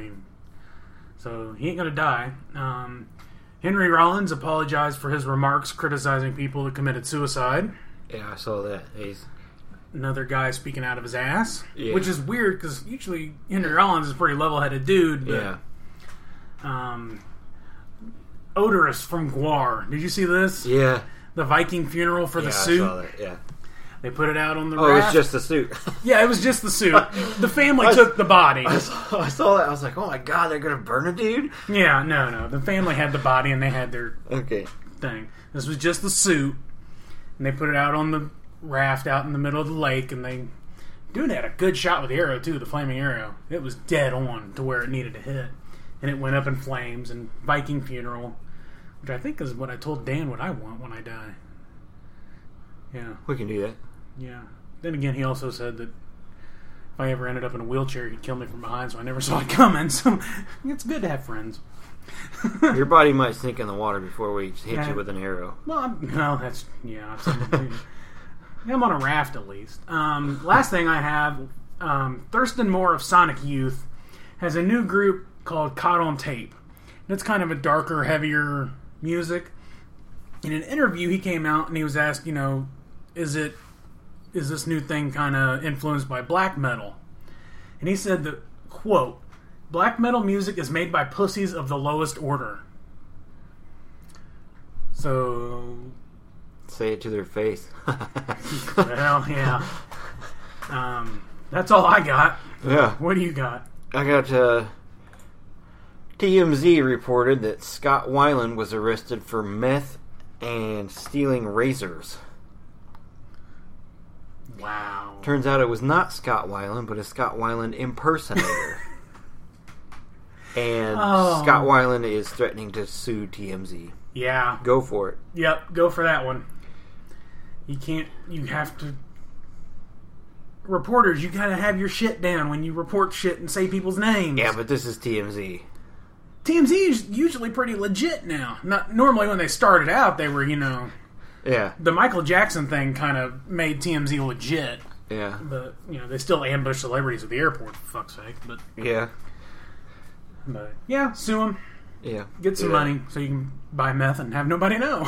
So he ain't gonna die. Henry Rollins apologized for his remarks criticizing people that committed suicide. Yeah, I saw that. He's another guy speaking out of his ass. Yeah. Which is weird because usually Henry Rollins is a pretty level-headed dude. But, yeah. Odorous from Gwar. Did you see this? Yeah. The Viking funeral for the suit. I saw that. Yeah. They put it out on the raft. raft. It was just the suit. Yeah, it was just the suit. The family took the body. I saw that. I was like, oh my god, they're going to burn a dude? Yeah, no. The family had the body and they had their thing. This was just the suit. And they put it out on the raft out in the middle of the lake. And dude had a good shot with the arrow, too, the flaming arrow. It was dead on to where it needed to hit. And it went up in flames. And Viking funeral, which I think is what I told Dan what I want when I die. Yeah. We can do that. Yeah. Then again, he also said that if I ever ended up in a wheelchair, he'd kill me from behind, so I never saw it coming. So it's good to have friends. Your body might sink in the water before we hit you with an arrow. Well, that's I'm on a raft at least. Last thing I have, Thurston Moore of Sonic Youth has a new group called Caught on Tape. And it's kind of a darker, heavier music. In an interview, he came out and he was asked, is this new thing kind of influenced by black metal? And he said that, quote, black metal music is made by pussies of the lowest order. So... say it to their face. Well, yeah. That's all I got. Yeah. What do you got? I got TMZ reported that Scott Weiland was arrested for meth and stealing razors. Wow. Turns out it was not Scott Weiland, but a Scott Weiland impersonator. And Scott Weiland is threatening to sue TMZ. Yeah. Go for it. Yep, go for that one. You have to... Reporters, you gotta have your shit down when you report shit and say people's names. Yeah, but this is TMZ. TMZ is usually pretty legit now. Not normally when they started out, they were, Yeah. The Michael Jackson thing kind of made TMZ legit. Yeah. But, they still ambush celebrities at the airport, for fuck's sake. But yeah, sue them. Yeah. Get some money so you can buy meth and have nobody know.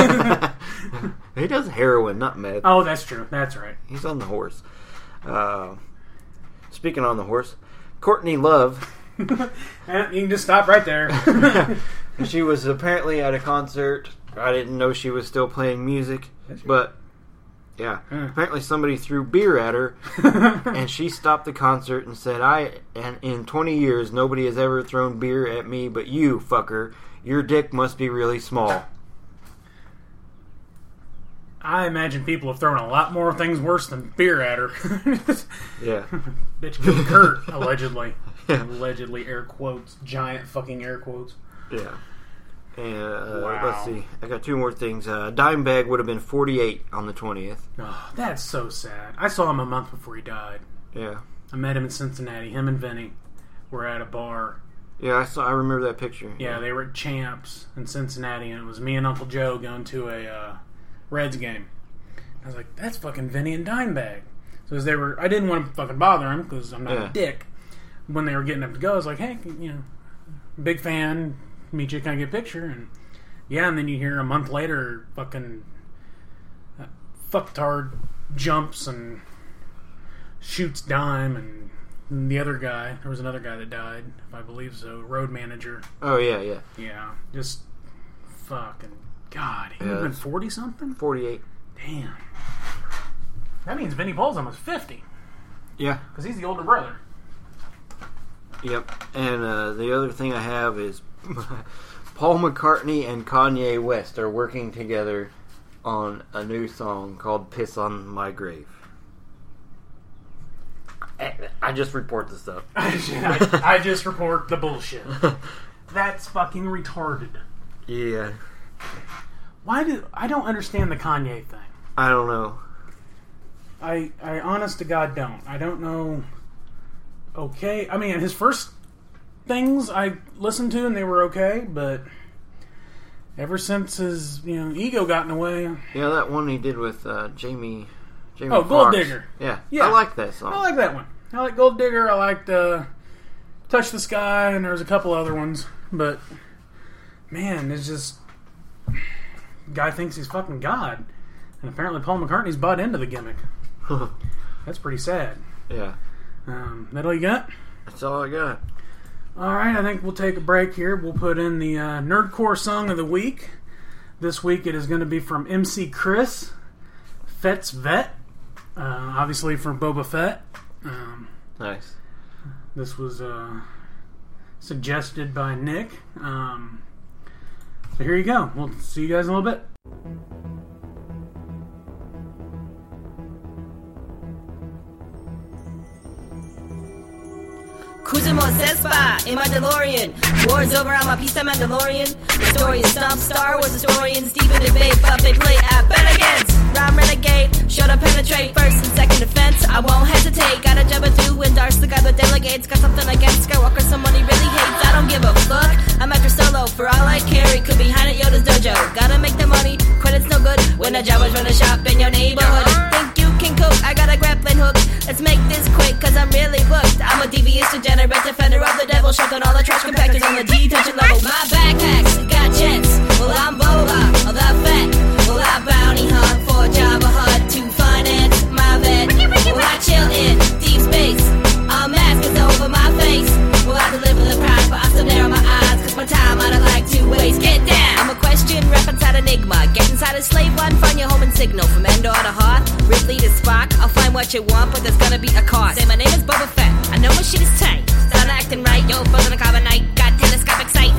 He does heroin, not meth. Oh, that's true. That's right. He's on the horse. Speaking on the horse, Courtney Love. You can just stop right there. She was apparently at a concert. I didn't know she was still playing music, but yeah, apparently somebody threw beer at her, and she stopped the concert and said, and in 20 years, nobody has ever thrown beer at me but you, fucker. Your dick must be really small. I imagine people have thrown a lot more things worse than beer at her. Yeah. Bitch killed Kurt, allegedly. Yeah. Allegedly, air quotes. Giant fucking air quotes. Yeah. And wow. Let's see. I got two more things. Dimebag would have been 48 on the 20th. Oh, that's so sad. I saw him a month before he died. Yeah. I met him in Cincinnati. Him and Vinny were at a bar. Yeah, I remember that picture. Yeah, they were at Champs in Cincinnati, and it was me and Uncle Joe going to a Reds game. I was like, that's fucking Vinny and Dimebag. So as they were, I didn't want to fucking bother him because I'm not a dick. When they were getting up to go, I was like, hey, big fan, meet you, can I get a picture? And and then you hear a month later, fucking fucktard jumps and shoots Dime, and the other guy, there was another guy that died, if I believe so, road manager. Oh, yeah. Yeah, just fucking God, he would have been 40-something? 48. Damn. That means Vinny Paul's almost 50. Yeah. Because he's the older brother. Yep. And the other thing I have is Paul McCartney and Kanye West are working together on a new song called Piss on My Grave. I just report the stuff. I just report the bullshit. That's fucking retarded. Yeah. I don't understand the Kanye thing. I don't know. I honest to God don't. I don't know. Okay. I mean, his first things I listened to and they were okay, but ever since his, ego got in the way. Yeah, that one he did with Jamie Gold Foxx. Digger. Yeah. I like that song. I like that one. I like Gold Digger. I liked Touch the Sky, and there was a couple other ones. But, man, it's just... Guy thinks he's fucking God. And apparently Paul McCartney's bought into the gimmick. That's pretty sad. Yeah. That all you got? That's all I got. Alright, I think we'll take a break here. We'll put in the Nerdcore Song of the Week. This week it is going to be from MC Chris, Fett's Vet. Obviously from Boba Fett. Nice. This was suggested by Nick. So here you go. We'll see you guys in a little bit. Cruising on Cespa in my DeLorean. War's over, I'm a piece of Mandalorian. The story is Stomp, Star Wars historians. Deep in debate, but they play at bet against. Rhyme renegade, shut up, penetrate. First and second defense, I won't hesitate. Gotta jump it through and Darth the guy with delegates. Got something against Skywalker, someone he really hates. I don't give a fuck, I'm after Solo. For all I carry, could be behind at Yoda's dojo. Gotta make the money, credit's no good when the Jawas run a shop in your neighborhood. Think you can cook, I got a grappling hook. Let's make this quick, cause I'm really booked. I'm a devious degenerate defender of the devil. Shut down all the trash compactors on the detention level. My backpacks got jets. Well, I'm Boba, all that fat. Well, I bounty hunt for Jabba Hutt to finance my vet. Well, I chill in deep space. A mask is over my face. Well, I deliver the prize, but I still narrow my eyes, cause my time I don't like to waste. Get down! I'm a question, rep inside Enigma. Get inside a slave one, find your home and signal. From Endor to Hoth, Ridley to Spock. I'll find what you want, but there's gonna be a cost. Say my name is Boba Fett, I know my shit is tight. Start acting right, yo, frozen a carbonite. Got telescopic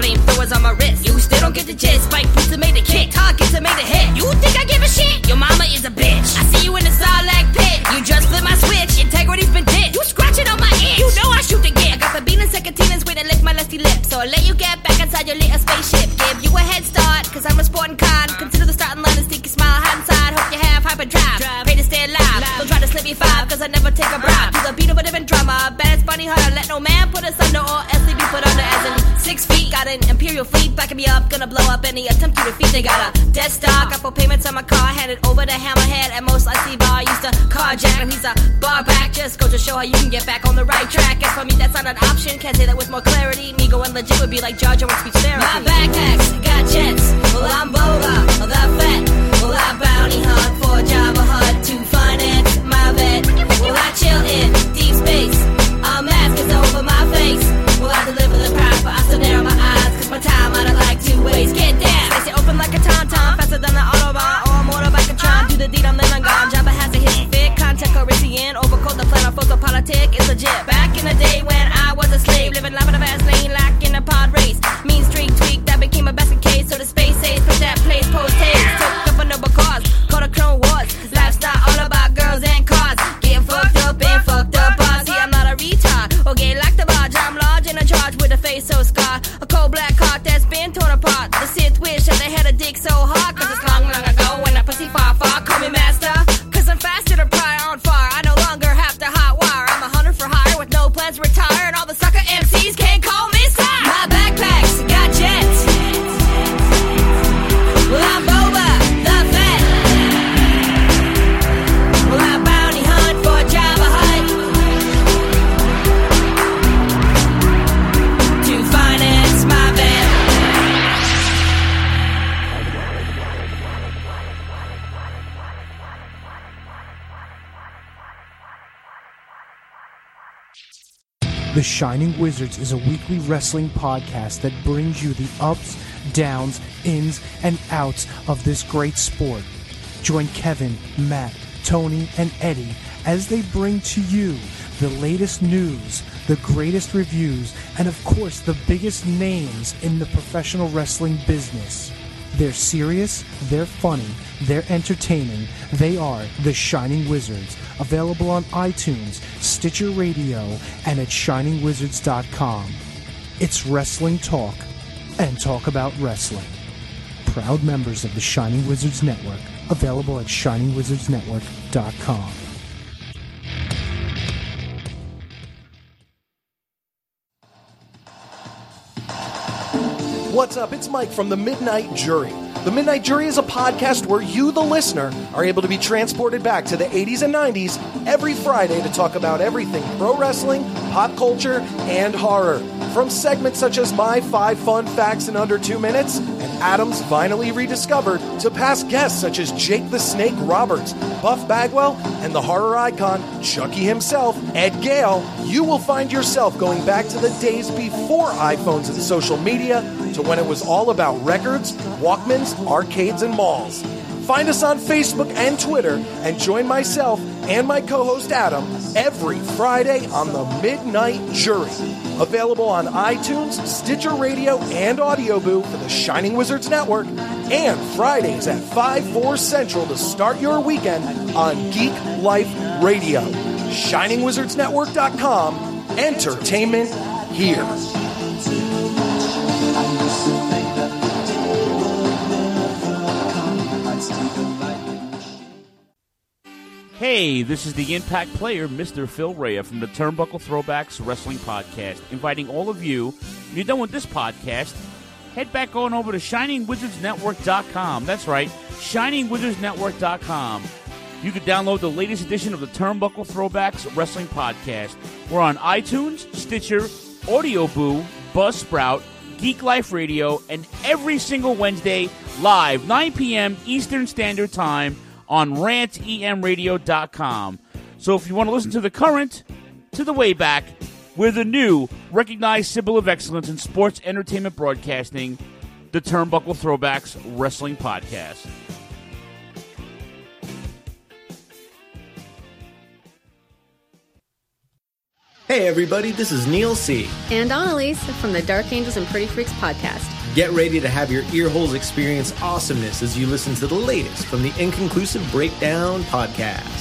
flamethrowers on my wrist. You still don't get the gist. Spike boots have made a kick. Targets have made a hit. You think I give a shit? Your mama is a bitch. I see you in the Sarlacc pit. You just flip my switch. Integrity's been hit. You scratching on my itch. You know I shoot the gift. I got the bean and secatinas way to lick my lusty lips. So I'll let you get back inside your little spaceship. Give you a head start, cause I'm a sporting con. Consider the starting line and sneaky smile hot inside. Hope you have hyperdrive. Pray to stay alive. Don't try to slip me five, cause I never take a bribe. To the beat of a different drama. Bet it's funny how to let no man put us under or else they be put under as in 6 feet. Got an imperial fleet backing me up. Gonna blow up any attempt to defeat. They got a Death Star. Got 4 payments on my car. Handed over to Hammerhead. At most I see bar. Used to carjack him. He's a bar back. Just go to show how you can get back on the right track. As for me, that's not an option. Can't say that with more clarity. Me going legit would be like Jar Jar with speech therapy. My backpacks got jets. Well, I'm Boba. Well, I'm fat. Well, I bounty hunt for Jabba Hutt to finance my vet. Well, I chill in deep space. A mask is over my face. Well, I deliver the prize, but I still narrow my eyes. Cause my time out of like 2 ways. Get down. Slice it open like a tom-tom. Faster than the Autobahn or a motorbike and try. Do the deed, I'm then I'm gone. Jabba has a hit fit. Contact Corinthian. Overcoat the plan on photopolitic. It's legit. Back in the day when I was a slave. Living life in a fast lane like in a pod race. Mean streak tweak. That became a basket case. So the space age. Put that place post haste. Took up a noble cause. Called a Clone Wars. Lifestyle all about girls and cars. Getting fucked up and fucked up. See, I'm not a retard. Or gay like the barge. I'm large and in charge with a face so scarred. A cold black heart that's been torn apart. The Sith wish that they had a dick so hard. Cause it's long, long ago when I pussy far, far. Call me master. Cause I'm faster to pry on fire. I no longer have to hot wire. I'm a hunter for hire with no plans to retire. And all the sucker MCs can't call me sire. My backpacks got jets. Well, I'm Boba, the vet. Well, I bounty hunt for Jabba Hutt to finance my van. The Shining Wizards is a weekly wrestling podcast that brings you the ups, downs, ins, and outs of this great sport. Join Kevin, Matt, Tony, and Eddie as they bring to you the latest news, the greatest reviews, and of course the biggest names in the professional wrestling business. They're serious, they're funny, they're entertaining. They are the Shining Wizards, available on iTunes, Stitcher Radio, and at shiningwizards.com. It's wrestling talk and talk about wrestling. Proud members of the Shining Wizards Network, available at shiningwizardsnetwork.com. What's up? It's Mike from The Midnight Jury. The Midnight Jury is a podcast where you, the listener, are able to be transported back to the 80s and 90s every Friday to talk about everything pro wrestling, pop culture, and horror. From segments such as My 5 Fun Facts in Under 2 Minutes and Adam's Finally Rediscovered to past guests such as Jake the Snake Roberts, Buff Bagwell, and the horror icon Chucky himself, Ed Gale, you will find yourself going back to the days before iPhones and social media to when it was all about records, Walkmans, arcades, and malls. Find us on Facebook and Twitter and join myself and my co-host Adam every Friday on The Midnight Jury. Available on iTunes, Stitcher Radio, and Audio Boo for the Shining Wizards Network, and Fridays at 5/4 Central to start your weekend on Geek Life Radio. ShiningWizardsNetwork.com. Entertainment here. Hey, this is the Impact player, Mr. Phil Rea from the Turnbuckle Throwbacks Wrestling Podcast, inviting all of you, when you're done with this podcast, head back on over to ShiningWizardsNetwork.com. That's right, ShiningWizardsNetwork.com. You can download the latest edition of the Turnbuckle Throwbacks Wrestling Podcast. We're on iTunes, Stitcher, Audio Boo, Buzzsprout, Geek Life Radio, and every single Wednesday, live, 9 p.m. Eastern Standard Time, on rantemradio.com. So if you want to listen to the current, to the way back, we're the new, recognized symbol of excellence in sports entertainment broadcasting, the Turnbuckle Throwbacks Wrestling Podcast. Hey everybody, this is Neil C. And Annalise from the Dark Angels and Pretty Freaks podcast. Get ready to have your ear holes experience awesomeness as you listen to the latest from the Inconclusive Breakdown podcast.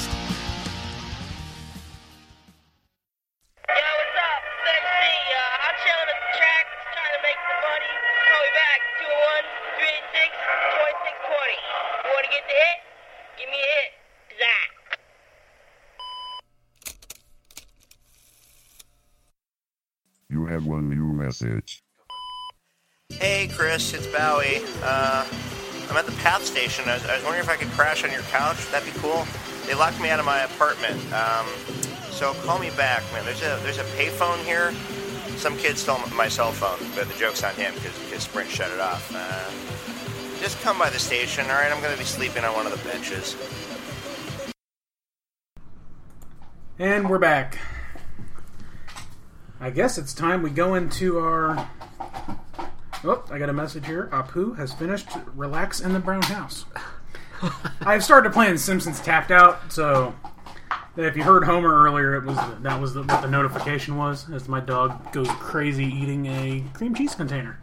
You have one new message. Hey Chris, it's Bowie. I'm at the Path Station. I was wondering if I could crash on your couch. That'd be cool. They locked me out of my apartment. So call me back, man. There's a payphone here. Some kid stole my cell phone, but the joke's on him because Sprint shut it off. Just come by the station, all right? I'm going to be sleeping on one of the benches. And we're back. I guess it's time we go into our... Oh, I got a message here. Apu has finished Relax in the Brown House. I've started playing Simpsons Tapped Out, so if you heard Homer earlier, that was what the notification was, as my dog goes crazy eating a cream cheese container.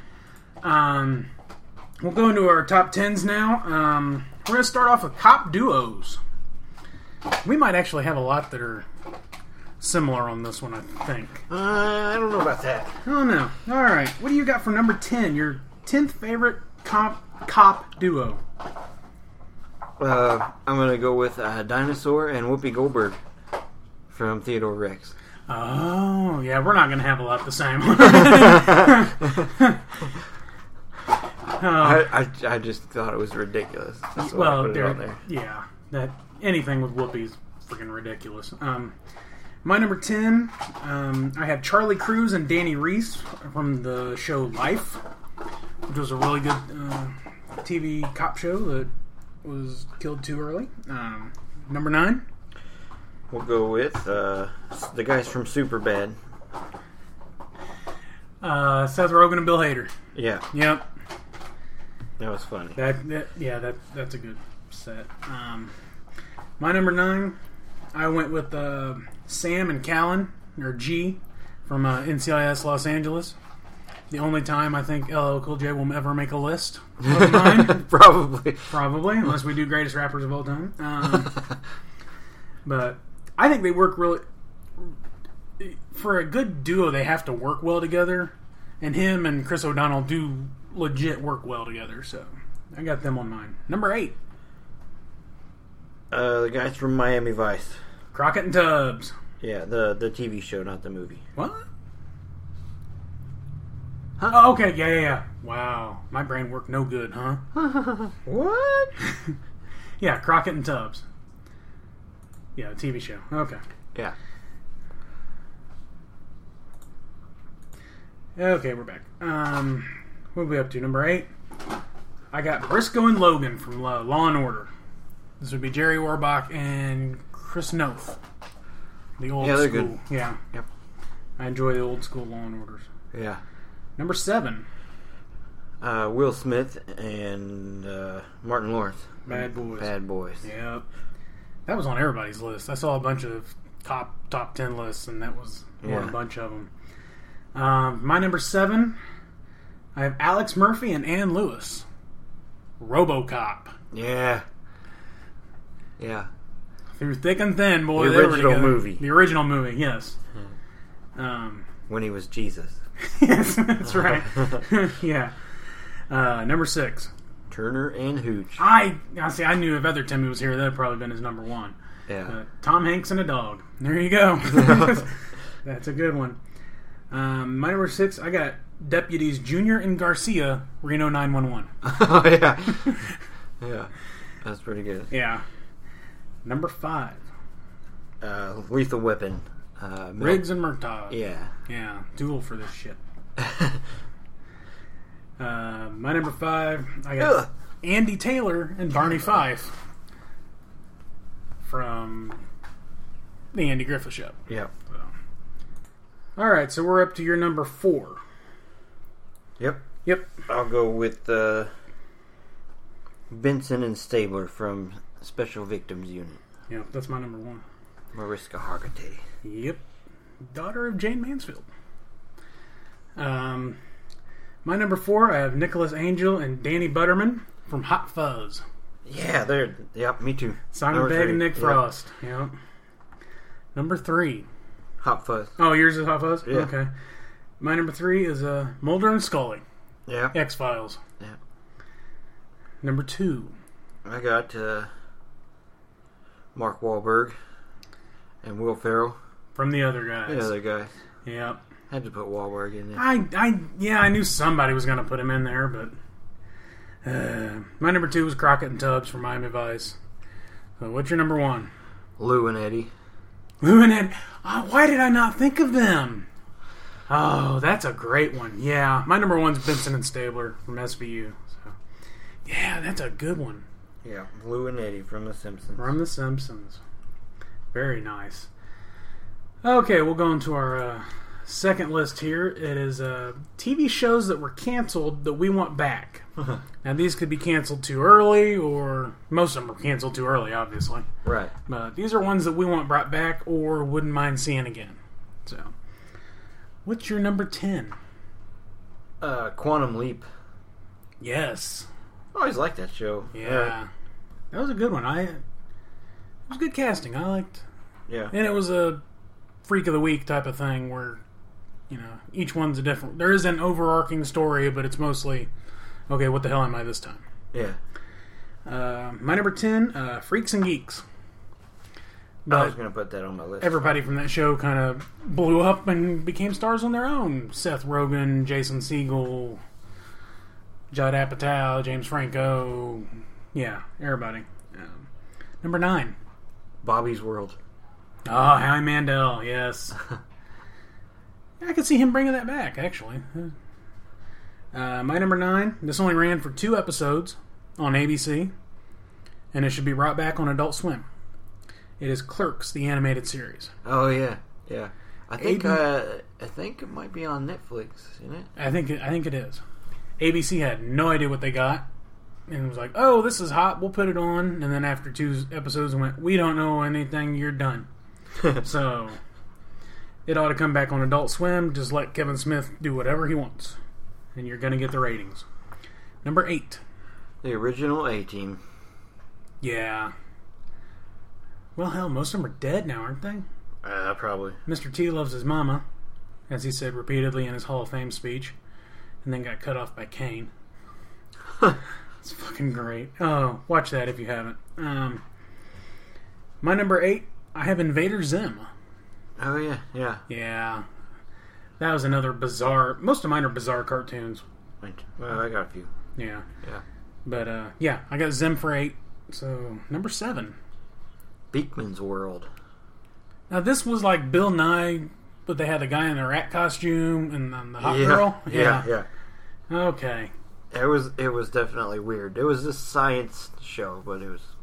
We'll go into our top 10s now. We're going to start off with cop duos. We might actually have a lot that are similar on this one, I think. I don't know about that. Oh, no. All right. What do you got for number 10? Your 10th favorite cop duo? I'm going to go with Dinosaur and Whoopi Goldberg from Theodore Rex. Oh, yeah. We're not going to have a lot the same. I just thought it was ridiculous. That's why I put it on there. Yeah. That anything with Whoopi's freaking ridiculous. My number 10, I have Charlie Cruz and Danny Reese from the show Life, which was a really good TV cop show that was killed too early. Number 9. We'll go with the guys from Superbad. Seth Rogen and Bill Hader. Yeah. Yep. That was funny. That's a good set. My number 9, I went with Sam and Callan, or G, from NCIS Los Angeles. The only time I think LL Cool J will ever make a list of mine. Probably, unless we do greatest rappers of all time. But I think they work really... For a good duo, they have to work well together. And him and Chris O'Donnell do legit work well together, so I got them on mine. Number 8. The guys from Miami Vice. Crockett and Tubbs. Yeah, the TV show, not the movie. What? Huh? Oh, okay, yeah. Wow, my brain worked no good, huh? What? Yeah, Crockett and Tubbs. Yeah, TV show. Okay. Yeah. Okay, we're back. What are we up to? Number 8? I got Briscoe and Logan from Law and Order. This would be Jerry Orbach and Chris Noth. The old they're school. good. Yeah. Yep. I enjoy the old school Law and Orders. Yeah. Number 7. Will Smith and Martin Lawrence. Bad Boys. Bad Boys. Yep. That was on everybody's list. I saw a bunch of top 10 lists, and that was a bunch of them. My number 7, I have Alex Murphy and Ann Lewis. RoboCop. Yeah. Through thick and thin, boy. The original movie. The original movie, yes. When he was Jesus. Yes, that's right. Yeah. Number 6. Turner and Hooch. I see. I knew if other Timmy was here, that would probably been his number 1. Yeah. Tom Hanks and a dog. There you go. That's a good one. My number 6, I got Deputies Junior and Garcia, Reno 911. Oh, yeah. Yeah. That's pretty good. Yeah. Number 5. Lethal Weapon. Riggs and Murtaugh. Yeah. Yeah. Duel for this shit. My number 5, I got Andy Taylor and Barney Fife from the Andy Griffith Show. Yeah. So. All right, so we're up to your number 4. Yep. I'll go with Benson and Stabler from Special Victims Unit. Yeah, that's my number 1. Mariska Hargitay. Yep. daughter of Jane Mansfield. My number 4, I have Nicholas Angel and Danny Butterman from Hot Fuzz. Yeah, yep, me too. Simon Pegg and Nick Frost. Yep. Number 3. Hot Fuzz. Oh, yours is Hot Fuzz? Yeah. Okay. My number 3 is Mulder and Scully. Yeah. X-Files. Yeah. Number 2. I got Mark Wahlberg and Will Ferrell. From the other guys. The other guy. Yep. Had to put Wahlberg in there. I knew somebody was going to put him in there, but my number 2 was Crockett and Tubbs from Miami Vice. So what's your number 1? Lou and Eddie. Lou and Eddie. Oh, why did I not think of them? Oh, that's a great one. Yeah, my number 1's Benson and Stabler from SVU. So, yeah, that's a good one. Yeah, Lou and Eddie from The Simpsons. From The Simpsons. Very nice. Okay, we'll go into our second list here. It is TV shows that were canceled that we want back. Now, these could be canceled too early, or most of them were canceled too early, obviously. Right. But these are ones that we want brought back or wouldn't mind seeing again. So, what's your number 10? Quantum Leap. Yes. I always liked that show. Yeah. That was a good one. It was good casting. I liked. Yeah. And it was a freak of the week type of thing where, each one's a different. There is an overarching story, but it's mostly, okay, what the hell am I this time? Yeah. My number 10, Freaks and Geeks. But I was going to put that on my list. Everybody from that show kind of blew up and became stars on their own. Seth Rogen, Jason Segel, Judd Apatow, James Franco. Yeah, everybody. Number 9. Bobby's World. Oh, Howie Mandel, yes. I could see him bringing that back, actually. My number 9, this only ran for 2 episodes on ABC, and it should be brought back on Adult Swim. It is Clerks, the animated series. Oh, yeah. Yeah. I think it might be on Netflix, isn't it? I think it is. ABC had no idea what they got, and was like, oh, this is hot, we'll put it on. And then after 2 episodes, went, we don't know anything, you're done. So, it ought to come back on Adult Swim. Just let Kevin Smith do whatever he wants, and you're going to get the ratings. Number 8. The original A-Team. Yeah. Well, hell, most of them are dead now, aren't they? Probably. Mr. T loves his mama, as he said repeatedly in his Hall of Fame speech, and then got cut off by Kane. It's fucking great. Oh, watch that if you haven't. My number 8, I have Invader Zim. Oh, yeah, yeah. Yeah. That was another bizarre... Most of mine are bizarre cartoons. Well, I got a few. Yeah. Yeah. But, yeah, I got Zim for 8. So, number 7. Beakman's World. Now, this was like Bill Nye, but they had the guy in the rat costume and then the hot girl. Yeah. Okay. It was definitely weird. It was a science show, but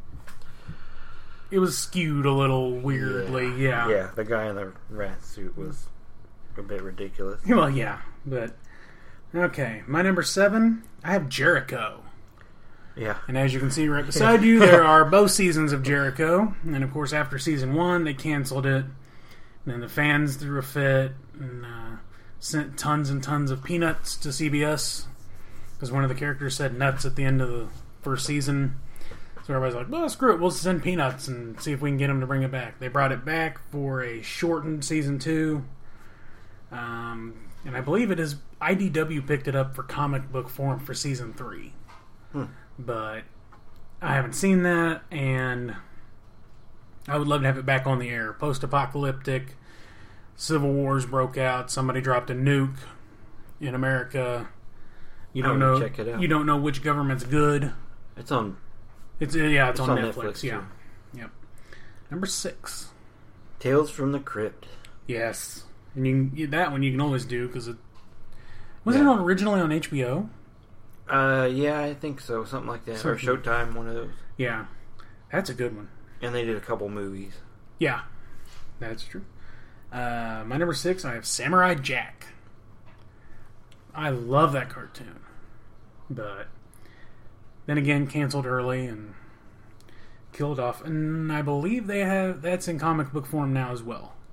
it was skewed a little weirdly. Yeah. Yeah, the guy in the rat suit was a bit ridiculous. Well, yeah, but okay. My number 7, I have Jericho. Yeah. And as you can see right beside you, there are both seasons of Jericho. And of course, after season 1, they canceled it. And then the fans threw a fit and sent tons and tons of peanuts to CBS because one of the characters said nuts at the end of the first season. So everybody's like, well, screw it, we'll send peanuts and see if we can get them to bring it back. They brought it back for a shortened season 2. And I believe it is IDW picked it up for comic book form for season 3. But I haven't seen that, and I would love to have it back on the air. Post-apocalyptic, civil wars broke out, somebody dropped a nuke in America. You don't know. Check it out. You don't know which government's good. It's on. It's on Netflix. Yeah. Too. Yep. Number 6. Tales from the Crypt. Yes, and that one you can always do because it wasn't it originally on HBO. Yeah, I think so. Something like that. Or Showtime, one of those. Yeah. That's a good one. And they did a couple movies. Yeah. That's true. My number 6, I have Samurai Jack. I love that cartoon. But then again, canceled early and killed off. And I believe that's in comic book form now as well.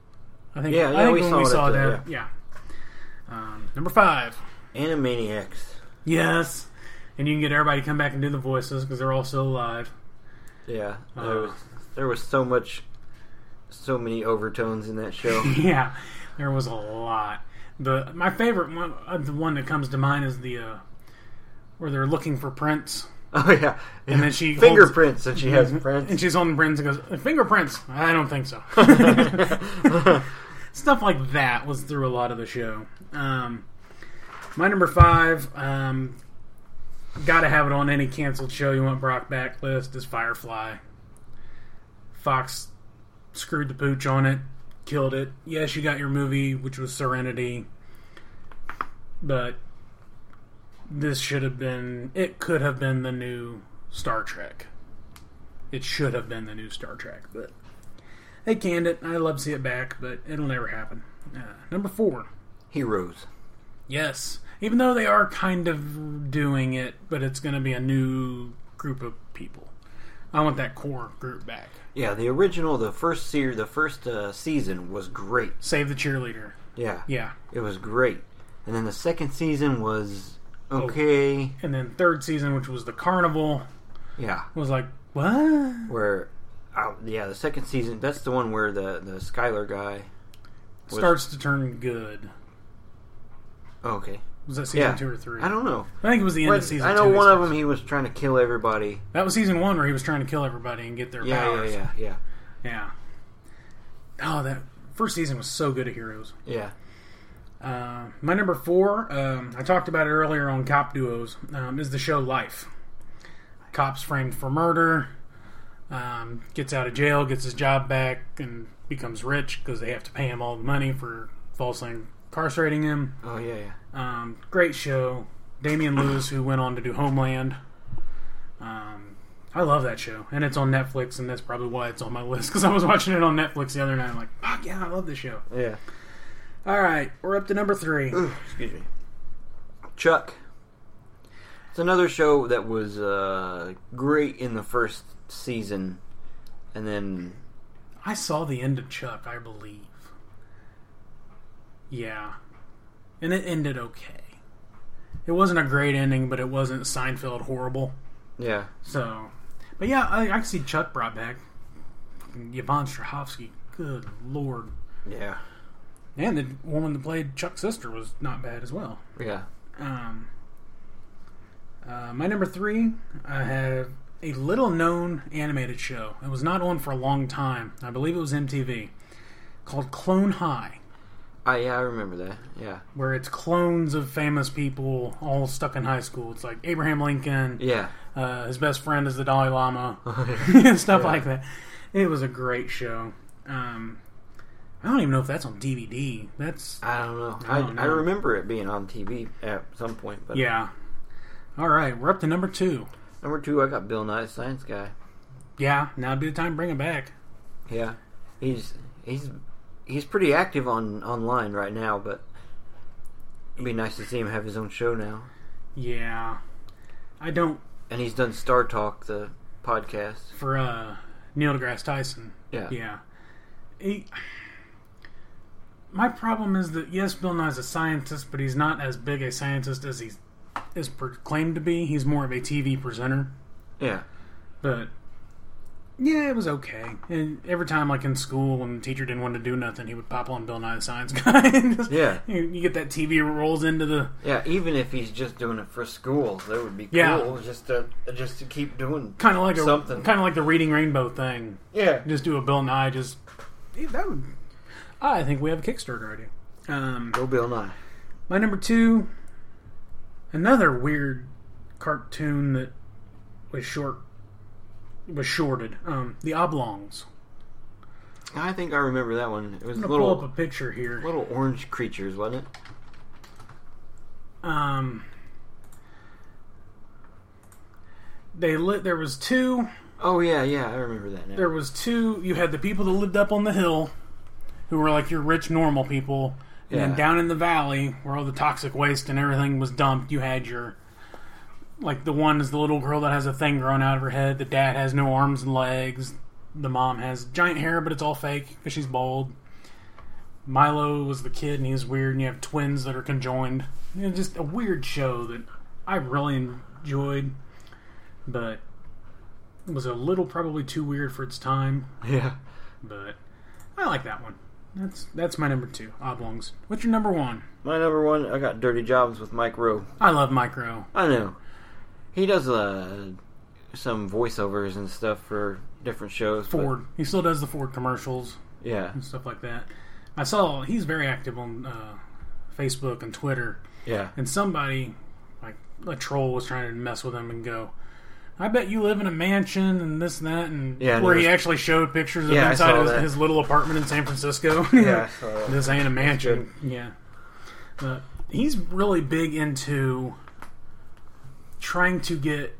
I think. Yeah, I think we when saw we it saw at that. the- Yeah. Number 5. Animaniacs. Yes, and you can get everybody to come back and do the voices because they're all still alive. Yeah, there was so many overtones in that show. Yeah, there was a lot. My favorite one, the one that comes to mind, is the where they're looking for prints. Oh yeah, and then she fingerprints, and she has prints, and she's holding prints and goes, "Fingerprints? I don't think so." Stuff like that was through a lot of the show. My number 5, gotta have it on any canceled show you want Brock back list, is Firefly. Fox screwed the pooch on it, killed it. Yes, you got your movie, which was Serenity, but this should have been, it could have been the new Star Trek. It should have been the new Star Trek, but they canned it. I'd love to see it back, but it'll never happen. Number 4. Heroes. Yes. Even though they are kind of doing it, but it's going to be a new group of people. I want that core group back. Yeah, the original, the first season was great. Save the Cheerleader. Yeah. Yeah. It was great. And then the second season was okay. Oh. And then third season, which was the Carnival. Yeah. Was like, what? Where, the second season, that's the one where the Skylar guy starts to turn good. Oh, okay. Was that season 2 or 3? I don't know. I think it was the end of season 2. I know one of them, he was trying to kill everybody. That was season 1 where he was trying to kill everybody and get their powers. Yeah. Oh, that first season was so good at Heroes. Yeah. My number 4, I talked about it earlier on Cop Duos, is the show Life. Cop's framed for murder, gets out of jail, gets his job back, and becomes rich because they have to pay him all the money for falsely incarcerating him. Oh, yeah. Great show. Damian Lewis, who went on to do Homeland. I love that show. And it's on Netflix, and that's probably why it's on my list, because I was watching it on Netflix the other night. I'm like, fuck yeah, I love this show. Yeah. Alright, we're up to number 3. Ooh, excuse me. Chuck. It's another show that was great in the first season, and then... I saw the end of Chuck, I believe. Yeah. And it ended okay. It wasn't a great ending, but it wasn't Seinfeld horrible. Yeah. So, but yeah, I can see Chuck brought back. Yvonne Strahovski, good lord. Yeah. And the woman that played Chuck's sister was not bad as well. Yeah. My number 3, I have a little-known animated show. It was not on for a long time. I believe it was MTV. Called Clone High. Yeah, I remember that. Yeah. Where it's clones of famous people all stuck in high school. It's like Abraham Lincoln. Yeah. His best friend is the Dalai Lama. Stuff like that. It was a great show. I don't even know if that's on DVD. I don't know. I remember it being on TV at some point. But yeah. All right, we're up to number 2. Number 2, I got Bill Nye the Science Guy. Yeah, now'd be the time to bring him back. Yeah, he's pretty active online right now, but it'd be nice to see him have his own show now. Yeah, I don't. And he's done Star Talk, the podcast for Neil deGrasse Tyson. Yeah. My problem is that yes, Bill Nye's a scientist, but he's not as big a scientist as he is proclaimed to be. He's more of a TV presenter. Yeah. But yeah, it was okay. And every time, like in school, when the teacher didn't want to do nothing, he would pop on Bill Nye the Science Guy. And just, you get that TV rolls into the. Yeah, even if he's just doing it for school, that would be cool. Just to keep doing kind of like something, kind of like the Reading Rainbow thing. Yeah, just do a Bill Nye. That would. I think we have a Kickstarter already. Go Bill Nye. My number 2, another weird cartoon that was shorted. The Oblongs. I think I remember that one. It was I'm gonna pull up a picture here. Little orange creatures, wasn't it? There was 2. Oh yeah, I remember that now. There was 2. You had the people that lived up on the hill, who were like your rich, normal people. And then down in the valley, where all the toxic waste and everything was dumped, you had your... Like, the one is the little girl that has a thing growing out of her head. The dad has no arms and legs. The mom has giant hair, but it's all fake because she's bald. Milo was the kid and he was weird, and you have twins that are conjoined. Just a weird show that I really enjoyed, but it was a little probably too weird for its time. Yeah. But I like that one. That's my number 2, Oblongs. What's your number 1? My number 1, I got Dirty Jobs with Mike Rowe. I love Mike Rowe. I know. He does some voiceovers and stuff for different shows. Ford. He still does the Ford commercials. Yeah. And stuff like that. I saw he's very active on Facebook and Twitter. Yeah. And somebody, like a troll, was trying to mess with him and go, I bet you live in a mansion and this and that, and where he actually showed pictures of inside of his little apartment in San Francisco. Yeah. This ain't a mansion. Yeah. But he's really big into trying to get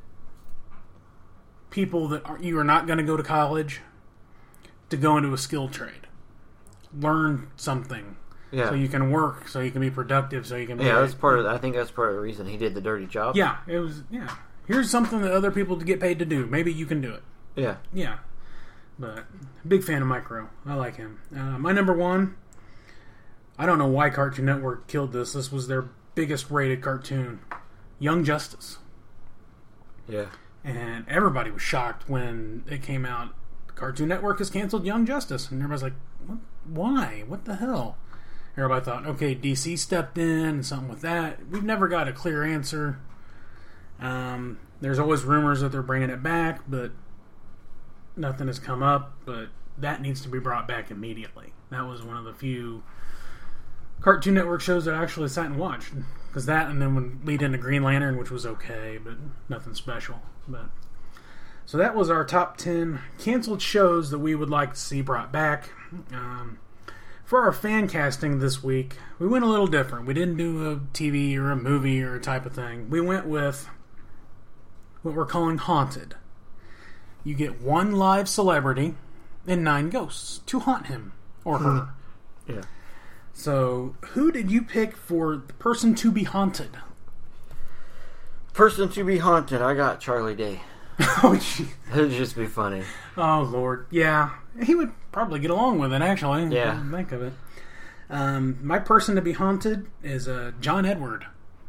people that you are not going to go to college to go into a skill trade. Learn something. Yeah. So you can work, so you can be productive, so you can be... Yeah, that's part of... I think that's part of the reason he did the Dirty Job. Yeah, it was... Yeah. Here's something that other people get paid to do. Maybe you can do it. Yeah. Yeah. But, big fan of Mike Rowe. I like him. My number 1, I don't know why Cartoon Network killed this. This was their biggest rated cartoon. Young Justice. Yeah. And everybody was shocked when it came out. Cartoon Network has canceled Young Justice. And everybody's like, what? Why? What the hell? Everybody thought, okay, DC stepped in and something with that. We've never got a clear answer. There's always rumors that they're bringing it back, but nothing has come up. But that needs to be brought back immediately. That was one of the few Cartoon Network shows that I actually sat and watched. Because that, and then would lead into Green Lantern, which was okay, but nothing special. But so that was our top 10 canceled shows that we would like to see brought back. For our fan casting this week, we went a little different. We didn't do a TV or a movie or a type of thing. We went with what we're calling Haunted. You get 1 live celebrity and 9 ghosts to haunt him or her. Yeah. So, who did you pick for the person to be haunted? Person to be haunted, I got Charlie Day. Oh, gee. It'd just be funny. Oh, Lord. Yeah. He would probably get along with it, actually. Yeah. Think of it. My person to be haunted is John Edward.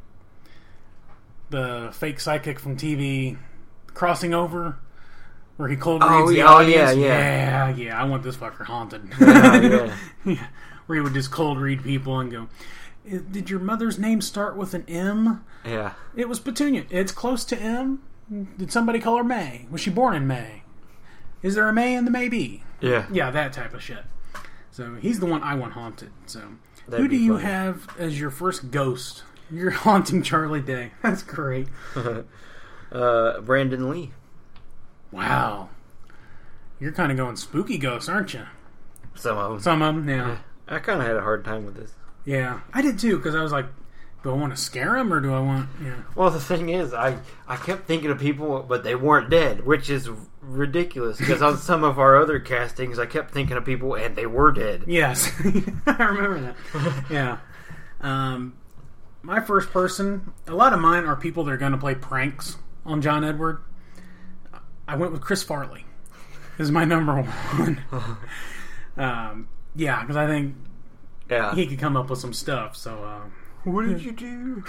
The fake psychic from TV, crossing over, where he cold reads the audience. Yeah, I want this fucker haunted. Yeah. Where he would just cold read people and go, did your mother's name start with an M? Yeah. It was Petunia. It's close to M. Did somebody call her May? Was she born in May? Is there a May in the Maybe? Yeah. Yeah, that type of shit. So he's the one I want haunted. So That'd who do you funny. have as your first ghost? You're haunting Charlie Day. That's great. Brandon Lee. Wow. You're kind of going spooky ghosts, aren't you? Some of them. Some of them, yeah. I kind of had a hard time with this. Yeah, I did too, because I was like, do I want to scare him or do I want... Yeah. Well, the thing is, I kept thinking of people, but they weren't dead, which is ridiculous, because on some of our other castings, I kept thinking of people, and they were dead. Yes. I remember that. Yeah. My first person, a lot of mine are people that are going to play pranks on John Edward. I went with Chris Farley. This is my number 1. Yeah, because I think he could come up with some stuff, so... what did you do?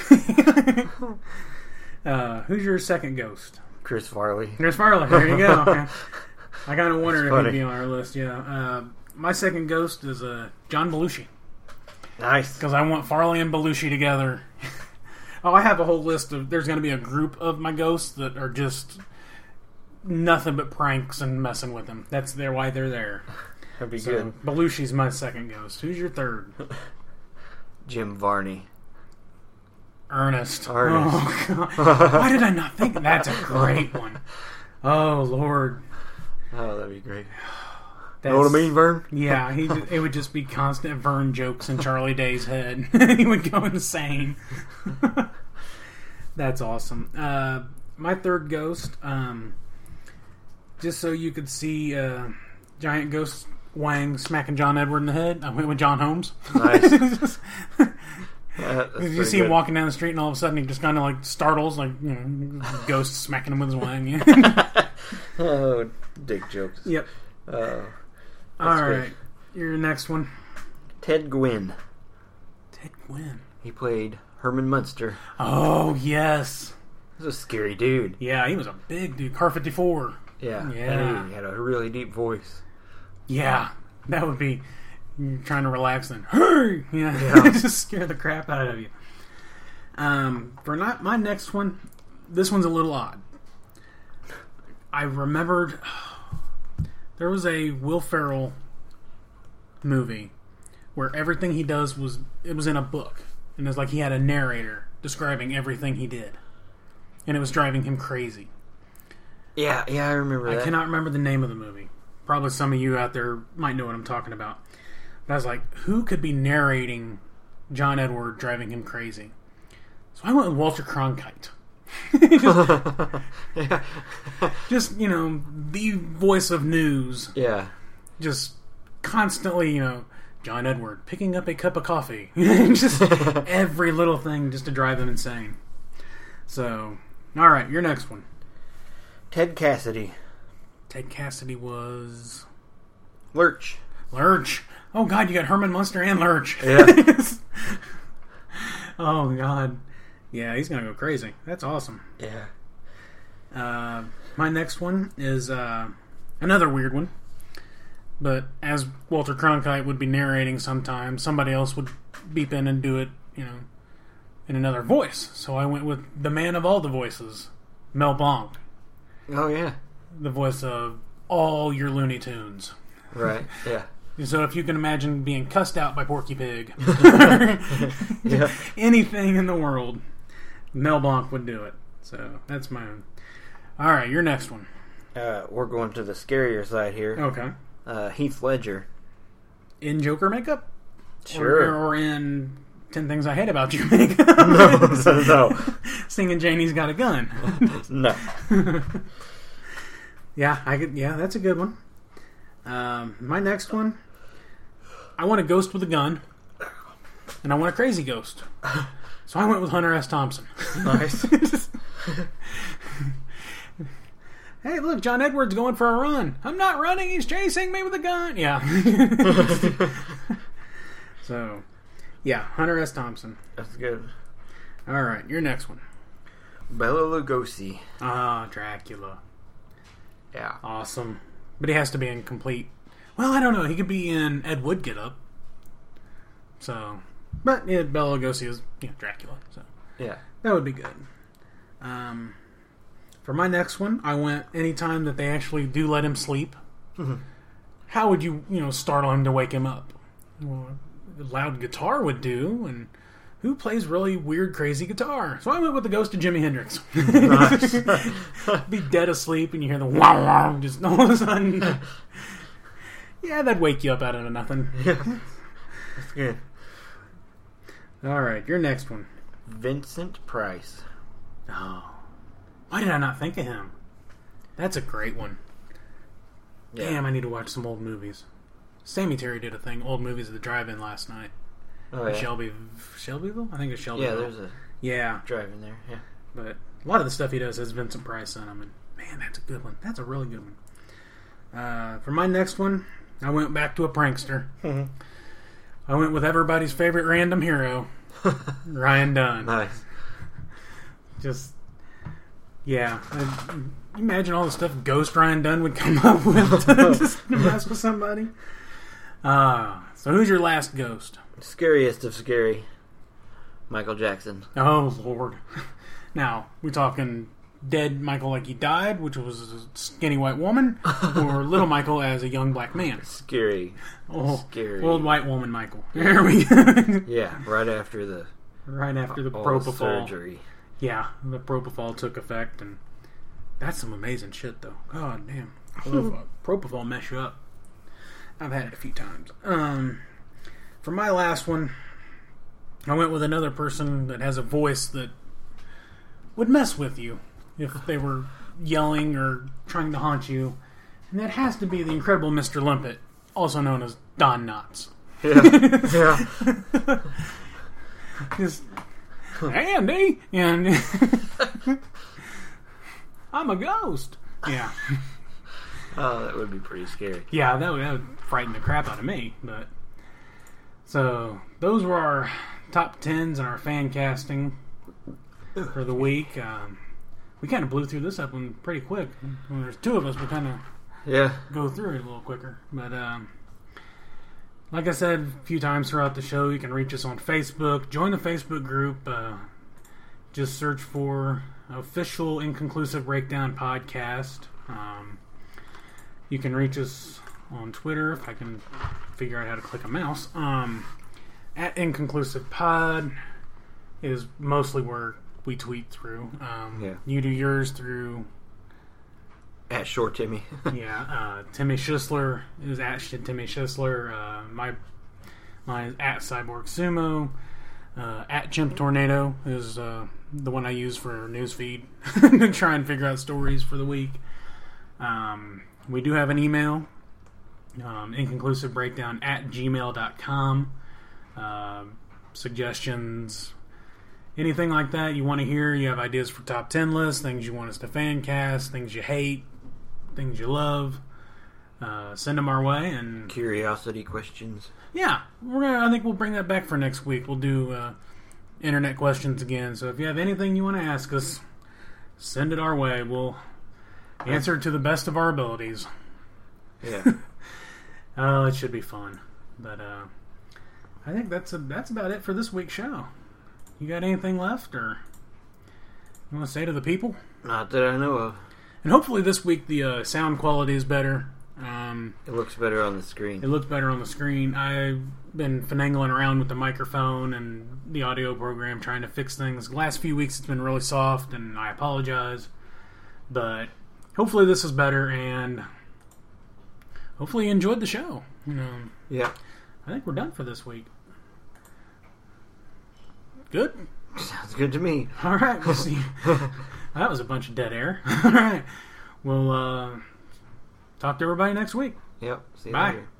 Who's your second ghost? Chris Farley. Chris Farley, there you go. Okay. I kind of wondered if he'd be on our list, yeah. My second ghost is John Belushi. Nice. Because I want Farley and Belushi together. Oh, I have a whole list of... There's going to be a group of my ghosts that are just nothing but pranks and messing with them. That's why they're there. That'd be good. Belushi's my second ghost. Who's your third? Jim Varney. Ernest. Oh, God. Why did I not think of that? That's a great one. Oh, Lord. Oh, that'd be great. Know what I mean, Vern? Yeah, it would just be constant Vern jokes in Charlie Day's head. He would go insane. That's awesome. My third ghost, just so you could see giant ghost Wang smacking John Edward in the head, I went with John Holmes. Nice. You see him walking down the street and all of a sudden he just kind of like startles, like, you know, ghost smacking him with his wang. Oh, dick jokes. Yep. All right, your next one. Ted Gwynn. Ted Gwynn. He played Herman Munster. Oh, yes. He was a scary dude. Yeah, he was a big dude. Car 54. Yeah. Yeah. And he had a really deep voice. Yeah. That would be... You're trying to relax and... Hey! Yeah. Just scare the crap out of you. For my next one, this one's a little odd. I remembered... There was a Will Ferrell movie where everything he does was in a book. And it's like he had a narrator describing everything he did. And it was driving him crazy. Yeah, I remember that. I cannot remember the name of the movie. Probably some of you out there might know what I'm talking about. But I was like, who could be narrating John Edward driving him crazy? So I went with Walter Cronkite. Just, the voice of news. Yeah. Just constantly, John Edward picking up a cup of coffee. Just every little thing just to drive them insane. So, alright, your next one. Ted Cassidy. Ted Cassidy was... Lurch. Oh, God, you got Herman Munster and Lurch. Yeah. Oh, God. Yeah, he's going to go crazy. That's awesome. Yeah. My next one is another weird one. But as Walter Cronkite would be narrating sometimes, somebody else would beep in and do it, in another voice. So I went with the man of all the voices, Mel Blanc. Oh, yeah. The voice of all your Looney Tunes. Right, yeah. So if you can imagine being cussed out by Porky Pig, Yeah. anything in the world, Mel Blanc would do it. So that's my own. All right, your next one. We're going to the scarier side here. Okay. Heath Ledger. In Joker makeup? Sure. Or in 10 Things I Hate About You makeup? No. Singing Janie's Got a Gun. No. Yeah, that's a good one. My next one, I want a ghost with a gun, and I want a crazy ghost. So I went with Hunter S. Thompson. Nice. Hey, look, John Edward's going for a run. I'm not running, he's chasing me with a gun. Yeah. So, yeah, Hunter S. Thompson. That's good. All right, your next one. Bela Lugosi. Ah, Dracula. Yeah. Awesome. But he has to be in complete... Well, I don't know. He could be in Ed Wood Get Up. So... But, yeah, Bela Lugosi is Dracula. So yeah. That would be good. For my next one, I went anytime that they actually do let him sleep. Mm-hmm. How would you, startle him to wake him up? Well, a loud guitar would do, and who plays really weird, crazy guitar? So I went with the ghost of Jimi Hendrix. Be dead asleep, and you hear the wow wow just all of a sudden. Yeah, that'd wake you up out of nothing. Yeah. That's good. All right, your next one. Vincent Price. Oh. Why did I not think of him? That's a great one. Yeah. Damn, I need to watch some old movies. Sammy Terry did a thing, old movies at the drive-in last night. Oh, yeah. Shelbyville? I think it's Shelbyville. Yeah, there's a drive-in there, yeah. But a lot of the stuff he does has Vincent Price in them, and man, that's a good one. That's a really good one. For my next one, I went back to a prankster. Mm-hmm. I went with everybody's favorite random hero, Ryan Dunn. Nice. Just, yeah. Imagine all the stuff Ghost Ryan Dunn would come up with just to mess with somebody. So who's your last ghost? Scariest of scary. Michael Jackson. Oh, Lord. Now, we talking dead Michael like he died, which was a skinny white woman, or little Michael as a young black man? Scary. Oh, scary. Old white woman Michael. There we go. Yeah, right after the propofol surgery. Yeah, the propofol took effect, and that's some amazing shit, though. God damn. Propofol mess you up. I've had it a few times. For my last one, I went with another person that has a voice that would mess with you if they were yelling or trying to haunt you. And that has to be the incredible Mr. Limpet, also known as Don Knotts. Yeah. Yeah. Just, Andy! And I'm a ghost. Yeah. Oh, that would be pretty scary. Yeah, that would frighten the crap out of me. But So those were our top 10s and our fan casting for the week. We kind of blew through this up one pretty quick. When there's two of us, we kind of go through it a little quicker. But like I said a few times throughout the show, you can reach us on Facebook. Join the Facebook group. Just search for Official Inconclusive Breakdown Podcast. You can reach us on Twitter, if I can figure out how to click a mouse. At Inconclusive Pod is mostly where we tweet through. You do yours through at Short Timmy. Timmy Schisler is at Timmy Schisler. Mine is at Cyborg Sumo. At Chimp Tornado is the one I use for newsfeed to try and figure out stories for the week. We do have an email, inconclusivebreakdown@gmail.com. Suggestions, anything like that you want to hear. You have ideas for top 10 lists, things you want us to fan cast, things you hate, things you love. Send them our way. And curiosity questions. Yeah, I think we'll bring that back for next week. We'll do internet questions again. So if you have anything you want to ask us, send it our way. We'll answer to the best of our abilities. Yeah. It should be fun. But I think that's about it for this week's show. You got anything left, or you want to say to the people? Not that I know of. And hopefully this week the sound quality is better. It looks better on the screen. It looks better on the screen. I've been finagling around with the microphone and the audio program trying to fix things. The last few weeks it's been really soft, and I apologize. But hopefully this is better, and hopefully you enjoyed the show. Yeah. I think we're done for this week. Good? Sounds good to me. All right, we'll see. That was a bunch of dead air. All right. We'll talk to everybody next week. Yep. See you Bye. later.